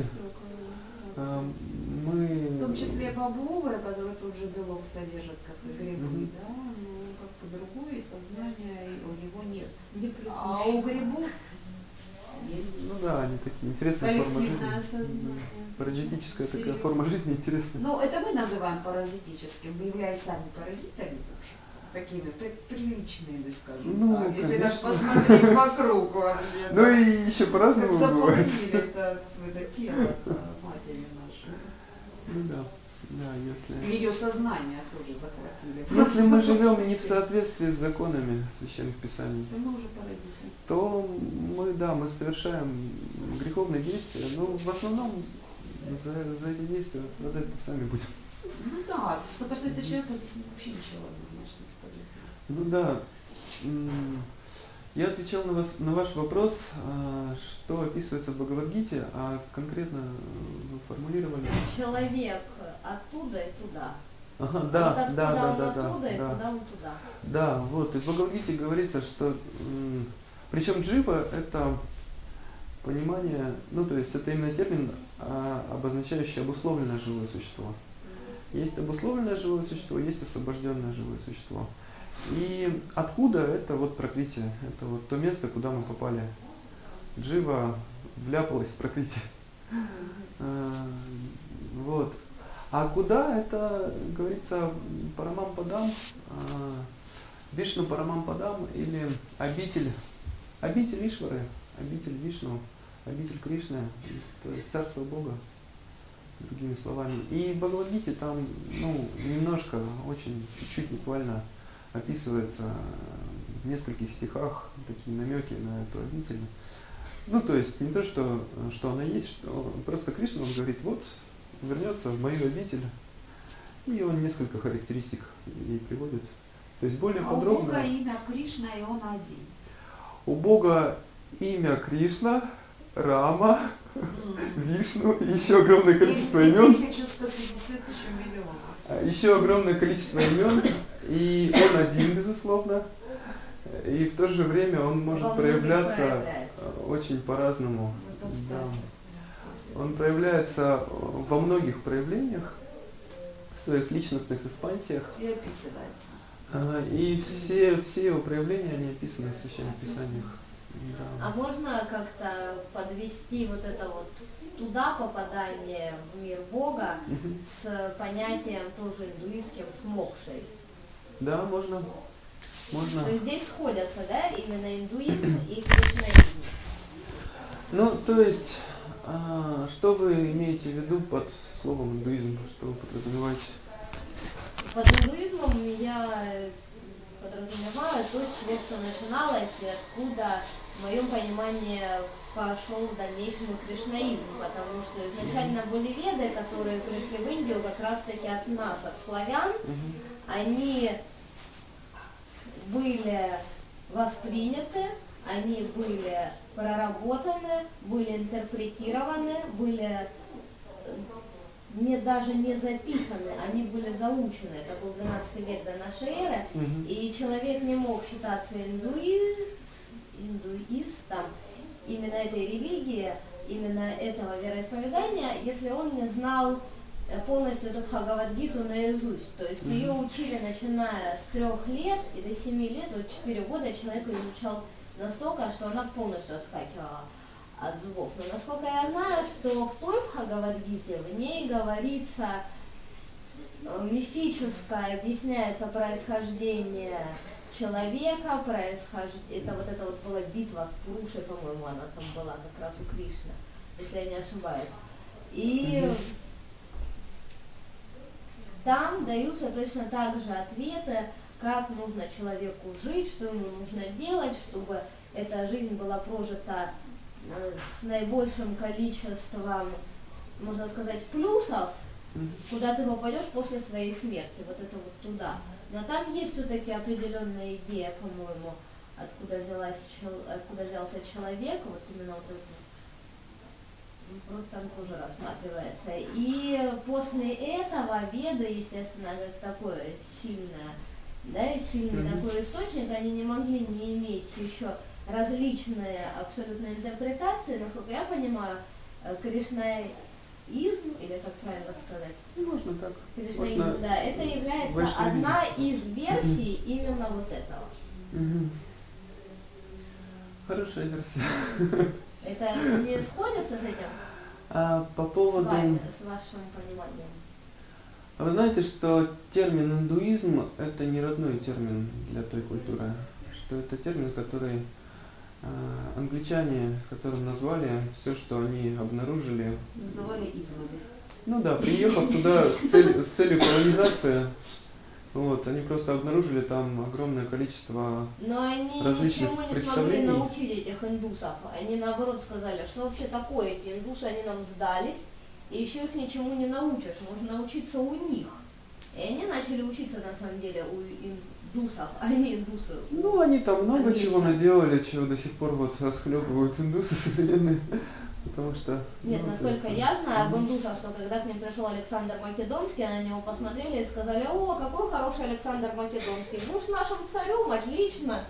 В том числе бобовые, которые тот же белок содержат, как и грибы, Мгм. да, но как-то другое сознание у него нет. Не А присущи. у грибов есть ну да, они такие интересные формы коллективное жизни. сознание. Паразитическая такая Серьезно. форма жизни интересная. Ну, это мы называем паразитическим, вы являетесь сами паразитами, в общем, такими приличными, скажем Ну, так, если даже конечно. посмотреть вокруг вообще. Ну да. и еще Как по-разному бывает. заполонили это тело матери нашей. Ну да, да, если... Ее сознание тоже захватили. Если мы живем не в соответствии с законами священных писаний, То мы уже паразиты. то мы, да, мы совершаем греховные действия, но в основном за эти действия страдать мы сами будем. Ну да, что касается человека, здесь вообще ничего однозначно сказать. Ну да, я отвечал на ваш вопрос, что описывается в Бхагавад-гите, а конкретно вы формулировали. Человек оттуда и туда. Ага, Вот да, откуда да, да, он да, оттуда и да. куда он туда. Да, вот, и в Бхагавад-гите говорится, что, причем джива это понимание, ну то есть это именно термин, обозначающий обусловленное живое существо. Есть обусловленное живое существо, есть освобожденное живое существо. И откуда это вот пракрити, это вот то место, куда мы попали. Джива вляпалась в пракрити. Вот. А куда это, говорится, Парамампадам, Вишну Парамампадам или обитель Ишвары, обитель Вишну, обитель Кришны, то есть царство Бога, другими словами. И в Бхагавад-гите там, ну, немножко, очень чуть-чуть буквально описывается в нескольких стихах такие намеки на эту обитель. Ну, то есть не то, что она есть, что просто Кришна, он говорит, вот, вернется в мою обитель, и он несколько характеристик ей приводит. То есть более А подробно. у Бога имя Кришна, и он один. У Бога имя Кришна, Рама, Вишну и еще огромное количество И имен. 1150 еще миллионов. Еще огромное количество имен, и он один, безусловно. И в то же время он может Во многих проявляться проявляется. очень по-разному. Мы поставим. Да. Он проявляется во многих проявлениях, в своих личностных экспансиях. И описывается. И все его проявления, они описаны в Священных Писаниях. А Да. можно как-то подвести вот это вот туда попадание в мир Бога Мгм. с понятием тоже индуистским, с мокшей? Да, можно. Можно. То есть здесь сходятся, да, именно индуизм и кришнаизм. Ну, то есть, что вы имеете в виду под словом индуизм? Что вы подразумеваете? Под индуизмом я подразумеваю то, с чего все начиналось, и откуда, в моем понимании, пошел в дальнейшем и кришнаизм, потому что изначально были веды, которые пришли в Индию как раз-таки от нас, от славян. Мгм. Они были восприняты, они были проработаны, были интерпретированы, были даже не записаны, они были заучены. Это был 12 век до нашей эры. Мгм. И человек не мог считаться индуистом именно этой религии, именно этого вероисповедания, если он не знал полностью эту Бхагавад-гиту наизусть. То есть ее учили начиная с 3 лет и до 7 лет, вот 4 года человек изучал настолько, что она полностью отскакивала от зубов. Но насколько я знаю, что в той Бхагавад-гите в ней говорится мифическое, объясняется происхождение человека, это вот была битва с Пурушей, по-моему, она там была как раз у Кришны, если я не ошибаюсь. И там даются точно так же ответы, как нужно человеку жить, что ему нужно делать, чтобы эта жизнь была прожита с наибольшим количеством, можно сказать, плюсов, куда ты попадешь после своей смерти, вот это вот туда. Но там есть все-таки определенная идея, по-моему, откуда взялся человек, вот именно вот это просто там тоже рассматривается. И после этого Веды, естественно, как такое сильное, да, и сильный такой источник, они не могли не иметь еще различные абсолютно интерпретации. Насколько я понимаю, кришнаизм, или как правильно сказать? Можно так. Кришнаизм, Можно да, это является вайшнавизм. одна из версий именно вот этого. Мгм. Хорошая версия. Это не сходится с этим, А по с поводу... вами, с вашим пониманием? А вы знаете, что термин индуизм – это не родной термин для той культуры, что это термин, который англичане, которым назвали все, что они обнаружили. Называли измами. Ну да, приехав туда с целью колонизации, вот, они просто обнаружили там огромное количество Но они различных ничему не смогли представлений. научить этих индусов. Они наоборот сказали, что вообще такое эти индусы, они нам сдались, и еще их ничему не научишь, можно научиться у них. И они начали учиться на самом деле у индусов, а не индусы. Ну, они там много Отлично. чего наделали, чего до сих пор вот расхлебывают индусы современные, потому что... Нет, ну, насколько то есть, я знаю об индусах, что когда к ним пришел Александр Македонский, на него посмотрели и сказали: о, какой хороший Александр Македонский, будешь нашим царем, отлично.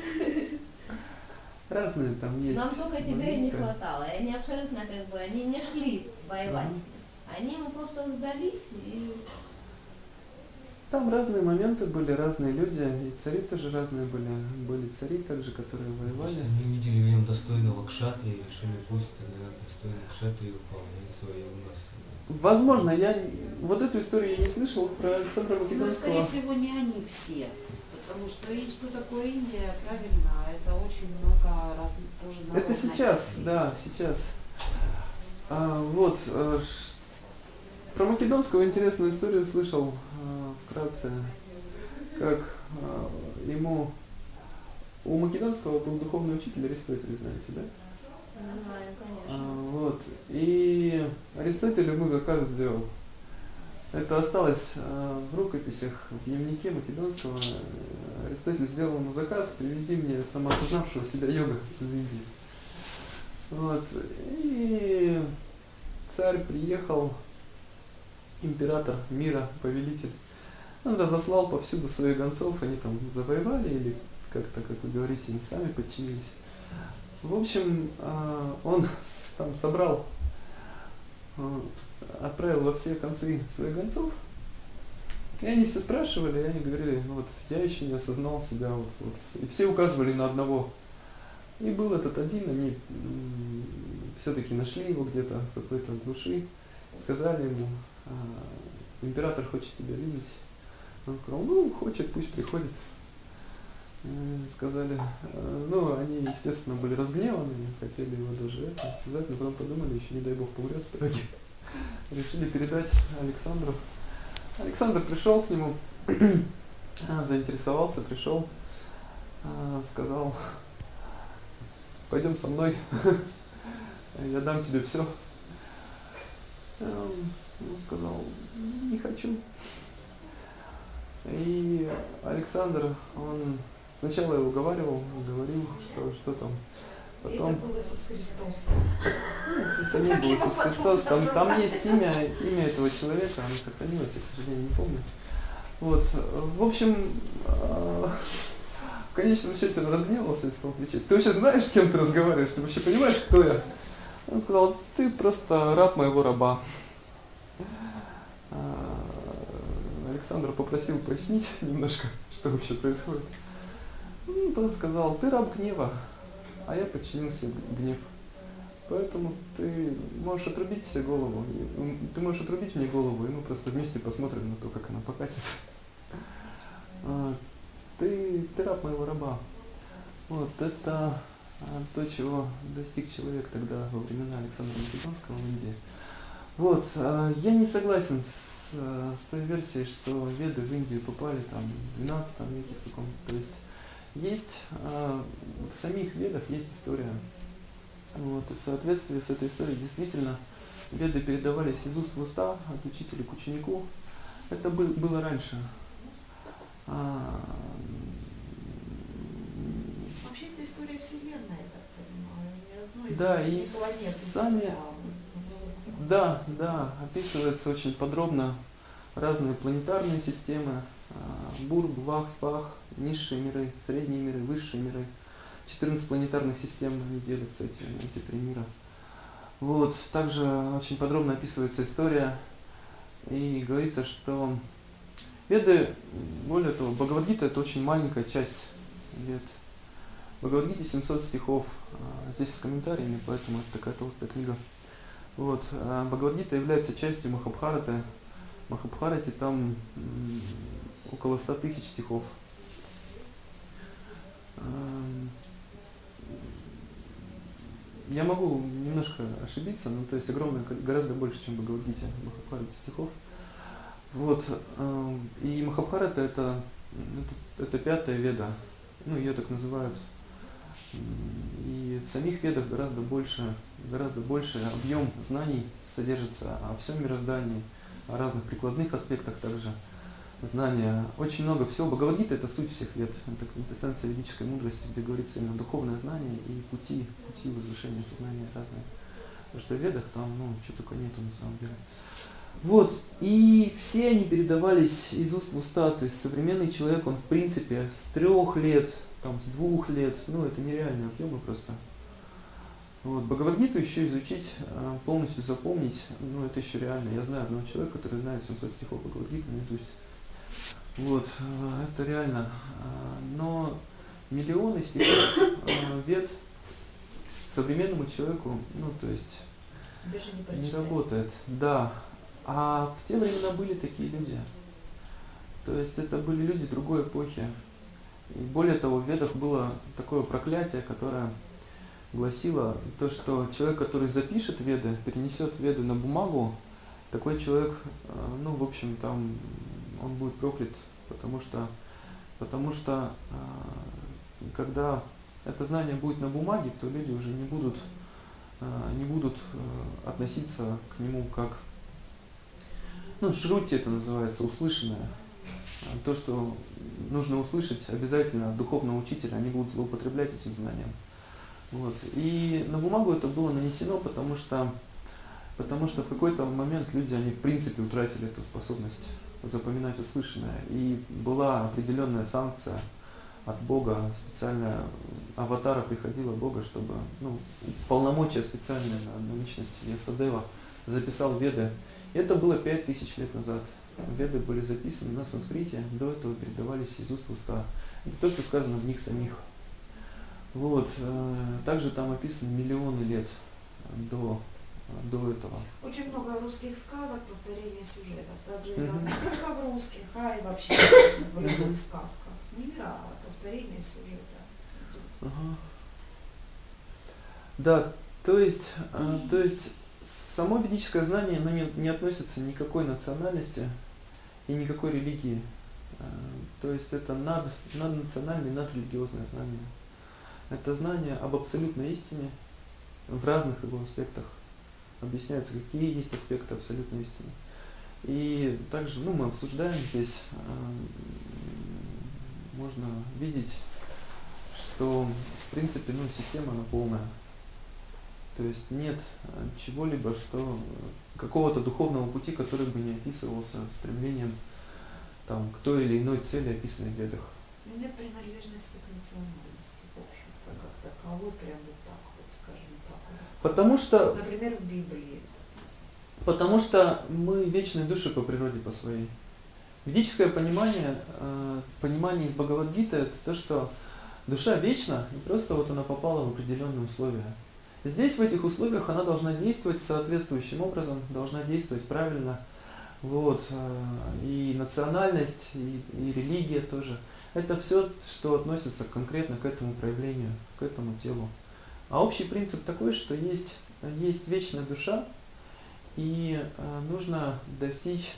разные там есть. Нам только тебя и не моменты. хватало. И они абсолютно как бы, они не шли воевать. Они ему просто сдались и... Там разные моменты были, разные люди, и цари тоже разные были. Были цари также, которые воевали. Они увидели в нем достойного кшатрия и решили, пусть тогда достойный кшатрия выполняет свои у нас. Возможно, я вот эту историю я не слышал про Александра Но, Македонского. скорее всего, не они все. Потому что и что такое Индия, правильно, это очень много разных тоже Это сейчас, народностей. да, сейчас. Про Македонского интересную историю слышал вкратце, как ему... У Македонского был духовный учитель Аристотель, знаете, да? Не знаю, конечно. Вот. И Аристотель ему заказ сделал. Это осталось в рукописях, в дневнике Македонского. Аристотель сделал ему заказ: привези мне самоосознавшего себя йога из Индии. Вот. И царь приехал, император мира, повелитель. Он разослал повсюду своих гонцов, они там завоевали или как-то, как вы говорите, им сами подчинились. В общем, он там собрал, отправил во все концы своих гонцов, и они все спрашивали, и они говорили: ну вот я еще не осознал себя, вот. И все указывали на одного. И был этот один, они все-таки нашли его где-то в какой-то глуши, сказали ему: император хочет тебя видеть. Он сказал: ну, хочет, пусть приходит. Сказали, ну, они, естественно, были разгневаны, хотели его даже связать, но потом подумали, еще не дай бог помрет в дороге. Решили передать Александру. Александр пришел к нему, заинтересовался, пришел, сказал: пойдем со мной, я дам тебе все. Он сказал: не хочу. И Александр, он сначала его уговаривал, говорил, что там. Потом... Это был Иисус Христос. Это не был Иисус Христос, там есть имя этого человека, оно сохранилось, я, к сожалению, не помню. Вот, в общем, в конечном счете он разгневался и стал кричать: ты вообще знаешь, с кем ты разговариваешь? Ты вообще понимаешь, кто я? Он сказал: ты просто раб моего раба. Александр попросил пояснить немножко, что вообще происходит. И тот сказал: ты раб гнева, а я подчинился гнев. Поэтому ты можешь отрубить себе голову. Ты можешь отрубить мне голову, и мы просто вместе посмотрим на то, как она покатится. Ты раб моего раба. Вот это то, чего достиг человек тогда во времена Александра Македонского в Индии. Вот, я не согласен с той версией, что веды в Индию попали там в 12 веке в каком-то. То есть в самих ведах есть история. Вот, и в соответствии с этой историей действительно веды передавались из уст в уста, от учителя к ученику. Это было раньше. Вообще это история Вселенной, я так понимаю, ни одной из Да, и планет. сами Да, да, описывается очень подробно разные планетарные системы, Бург, Вах, Свах, низшие миры, средние миры, высшие миры. 14 планетарных систем, они делятся, эти три мира. Вот, также очень подробно описывается история, и говорится, что Веды, более того, Бхагавад-гита — это очень маленькая часть Вед. В Бхагавад-гите 700 стихов, здесь с комментариями, поэтому это такая толстая книга. Вот, Бхагавад-гита является частью Махабхараты. В Махабхарате там около 100 тысяч стихов. Я могу немножко ошибиться, но то есть огромное, гораздо больше, чем в Бхагавад-гите, в Махабхарате стихов. Вот, и Махабхарата это пятая веда, ну ее так называют. И в самих ведах гораздо больше объем знаний содержится о всем мироздании, о разных прикладных аспектах также знания. Очень много всего. Бхагавад-гита — это суть всех вед, это квинтэссенция ведической мудрости, где говорится именно духовное знание и пути возвышения сознания разные. Потому что в ведах там, что только нету на самом деле. Вот, и все они передавались из уст в уста, то есть современный человек, он в принципе с 3 лет, там, с 2 лет, это нереальные объемы просто. Вот, Бхагавад-гиту еще изучить, полностью запомнить, это еще реально. Я знаю одного человека, который знает 700 стихов Бхагавад-гиты наизусть. Вот, это реально. Но миллионы стихов вед современному человеку, то есть Даже не работает. Да. А в те времена были такие люди. То есть это были люди другой эпохи. И более того, в ведах было такое проклятие, которое гласило то, что человек, который запишет веды, перенесет веды на бумагу, такой человек, в общем, там он будет проклят, потому что когда это знание будет на бумаге, то люди уже не будут относиться к нему как, шрути это называется, услышанное. То, что нужно услышать обязательно от духовного учителя, они будут злоупотреблять этим знанием. Вот. И на бумагу это было нанесено, потому что в какой-то момент люди, они в принципе утратили эту способность запоминать услышанное. И была определенная санкция от Бога, специальная аватара приходила Бога, чтобы, полномочия специальные на личность Ясадева записал Веды. И это было 5000 лет назад. Веды были записаны на санскрите, до этого передавались из уст в уста. Это то, что сказано в них самих. Вот. Также там описаны миллионы лет до этого. Очень много русских сказок, повторения сюжетов. Также не только в русских, а и вообще в любых сказках. Не мира, а повторение сюжета. Ага. Да, то есть само ведическое знание, не относится ни к какой национальности и никакой религии. То есть это наднациональное, надрелигиозное знание. Это знание об абсолютной истине в разных его аспектах. Объясняется, какие есть аспекты абсолютной истины. И также, мы обсуждаем здесь, можно видеть, что в принципе, система она полная. То есть нет чего-либо, какого-то духовного пути, который бы не описывался стремлением к той или иной цели, описанной в ведах. Нет принадлежности к национальности, в общем-то, как таковой, прям так скажем так. Потому что, например, в Библии. Потому что мы вечные души по природе по своей. Ведическое понимание из Бхагавад-гиты — это то, что душа вечна, и просто она попала в определенные условия. Здесь, в этих условиях, она должна действовать соответствующим образом, должна действовать правильно. Вот. И национальность, и религия тоже. Это все, что относится конкретно к этому проявлению, к этому телу. А общий принцип такой, что есть вечная душа, и нужно достичь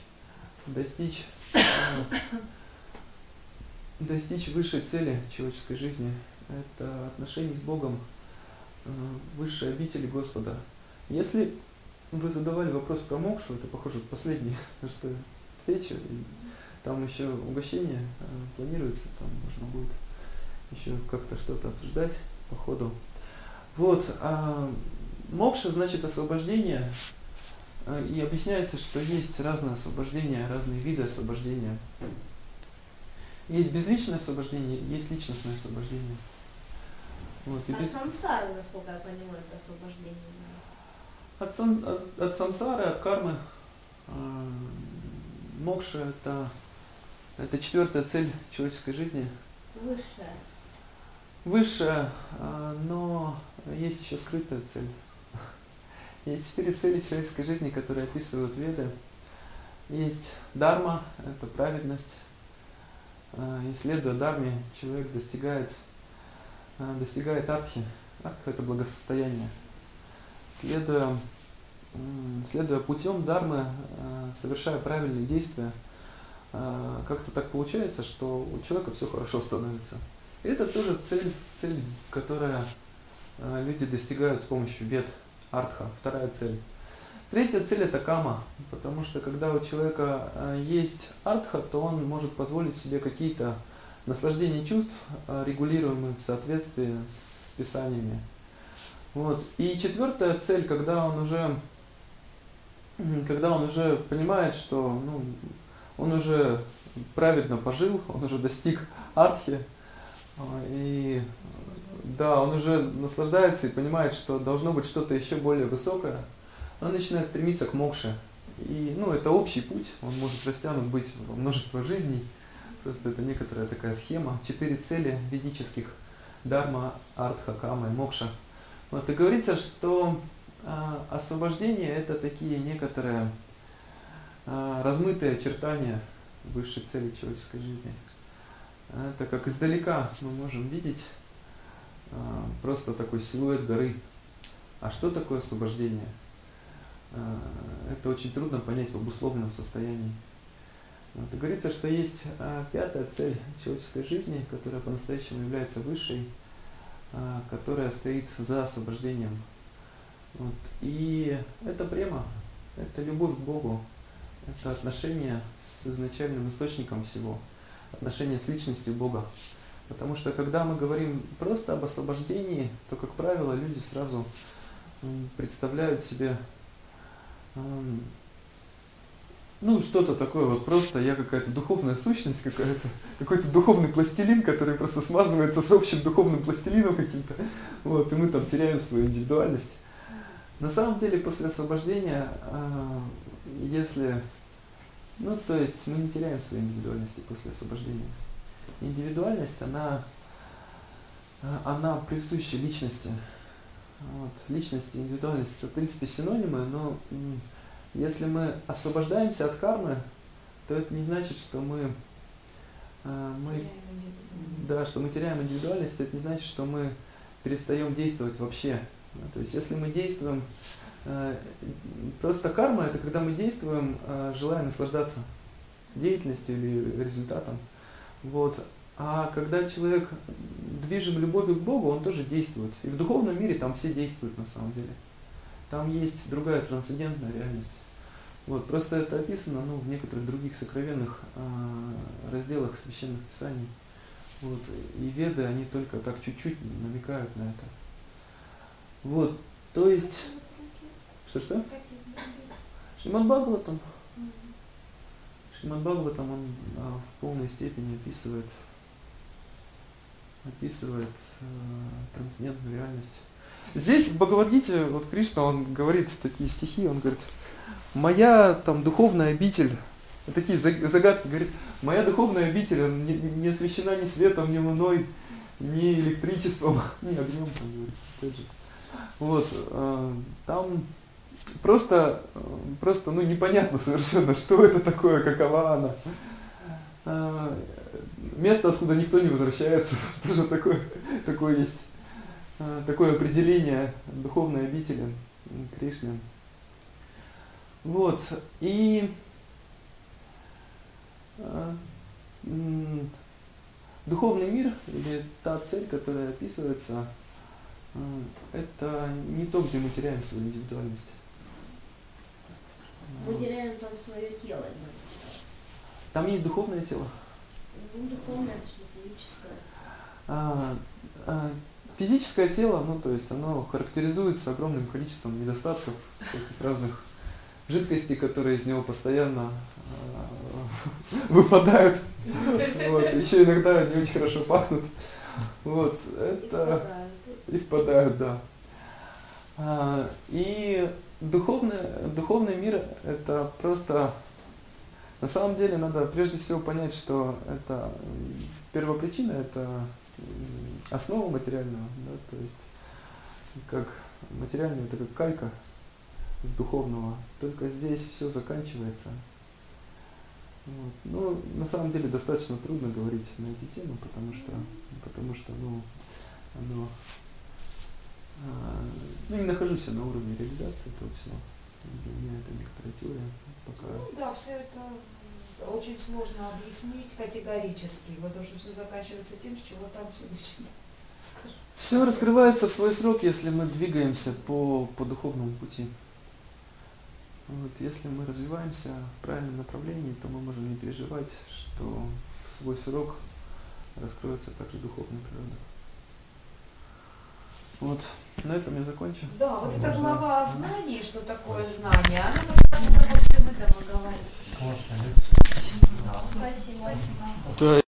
высшей цели человеческой жизни. Это отношения с Богом, высшей обители Господа. Если вы задавали вопрос про мокшу, это, похоже, последний, что отвечу. И там еще угощение планируется, там можно будет еще как-то что-то обсуждать по ходу. Вот, мокша значит освобождение И объясняется, что есть разные освобождения, разные виды освобождения. Есть безличное освобождение, есть личностное освобождение. Вот, и От сансары, насколько я понимаю, это освобождение. от сансары, от кармы. Мокша это четвертая цель человеческой жизни. Высшее. Высшая, но есть еще скрытая цель. Есть 4 цели человеческой жизни, которые описывают Веды. Есть дарма, это праведность. И следуя дарме, человек достигает артхи. Артха — это благосостояние. Следуя путем дармы, совершая правильные действия, как-то так получается, что у человека все хорошо становится. И это тоже цель, которую люди достигают с помощью вед, артха, вторая цель. Третья цель — это кама, потому что когда у человека есть артха, то он может позволить себе какие-то наслаждения чувств, регулируемые в соответствии с писаниями. Вот. И четвертая цель, когда он уже понимает, что он уже праведно пожил, он уже достиг артхи, и да, он уже наслаждается и понимает, что должно быть что-то еще более высокое, он начинает стремиться к мокше. И это общий путь, он может растянут быть во множество жизней. Просто это некоторая такая схема. 4 цели ведических: дарма, артха, кама и мокша. Вот, и говорится, что освобождение — это такие некоторые размытые очертания высшей цели человеческой жизни. Это как издалека мы можем видеть просто такой силуэт горы. А что такое освобождение? Это очень трудно понять в обусловленном состоянии. Вот, и говорится, что есть 5-я цель человеческой жизни, которая по-настоящему является высшей, которая стоит за освобождением. Вот. И это према, это любовь к Богу, это отношение с изначальным источником всего, отношение с личностью Бога. Потому что когда мы говорим просто об освобождении, то, как правило, люди сразу представляют себе что-то такое, вот просто я какая-то духовная сущность, какой-то духовный пластилин, который просто смазывается с общим духовным пластилином каким-то, вот, и мы там теряем свою индивидуальность. На самом деле, после освобождения, то есть мы не теряем своей индивидуальности после освобождения. Индивидуальность, она присуща личности. Вот. Личность и индивидуальность — это, в принципе, синонимы, но если мы освобождаемся от кармы, то это не значит, что мы теряем индивидуальность, это не значит, что мы перестаем действовать вообще. То есть если мы действуем, просто карма — это когда мы действуем, желая наслаждаться деятельностью или результатом. Вот. А когда человек движим любовью к Богу, он тоже действует. И в духовном мире там все действуют на самом деле. Там есть другая трансцендентная реальность. Вот. Просто это описано в некоторых других сокровенных разделах священных писаний. Вот. И Веды, они только так чуть-чуть намекают на это. Вот. То есть... Что? Шримад Бхагаватам. Шримад Бхагаватам, он в полной степени описывает трансцендентную реальность. Здесь в Бхагавад-гите вот Кришна, он говорит такие стихи, он говорит: моя духовная обитель, такие загадки, говорит: моя духовная обитель не освещена ни светом, ни луной, ни электричеством, ни огнем, там говорится, опять же. Вот, там просто непонятно совершенно, что это такое, какова она. Место, откуда никто не возвращается, тоже такое есть, такое определение духовной обители Кришны. Вот, и духовный мир, или та цель, которая описывается, это не то, где мы теряем свою индивидуальность. Мы теряем там свое тело. Там есть духовное тело. Духовное, это что физическое. Физическое тело, то есть оно характеризуется огромным количеством недостатков, всяких разных жидкости, которые из него постоянно выпадают. Вот. Еще иногда не очень хорошо пахнут. Вот. Это и впадают, да. И духовный мир — это просто... На самом деле надо прежде всего понять, что это первопричина, это основа материального, да, то есть как материальное, это как калька с духовного, только здесь все заканчивается. Вот. Ну, на самом деле достаточно трудно говорить на эти темы, потому что оно, не нахожусь я на уровне реализации этого всего. Для меня это некоторая теория пока. Ну да, все это очень сложно объяснить категорически, потому что все заканчивается тем, с чего там все начинается. Все раскрывается в свой срок, если мы двигаемся по духовному пути. Вот, если мы развиваемся в правильном направлении, то мы можем не переживать, что в свой срок раскроется также духовная природа. Вот, на этом я закончу. Да, вот эта глава о знании, что такое знание, она как раз обо всем этом и говорит. Классная лекция. Спасибо. Спасибо. Да.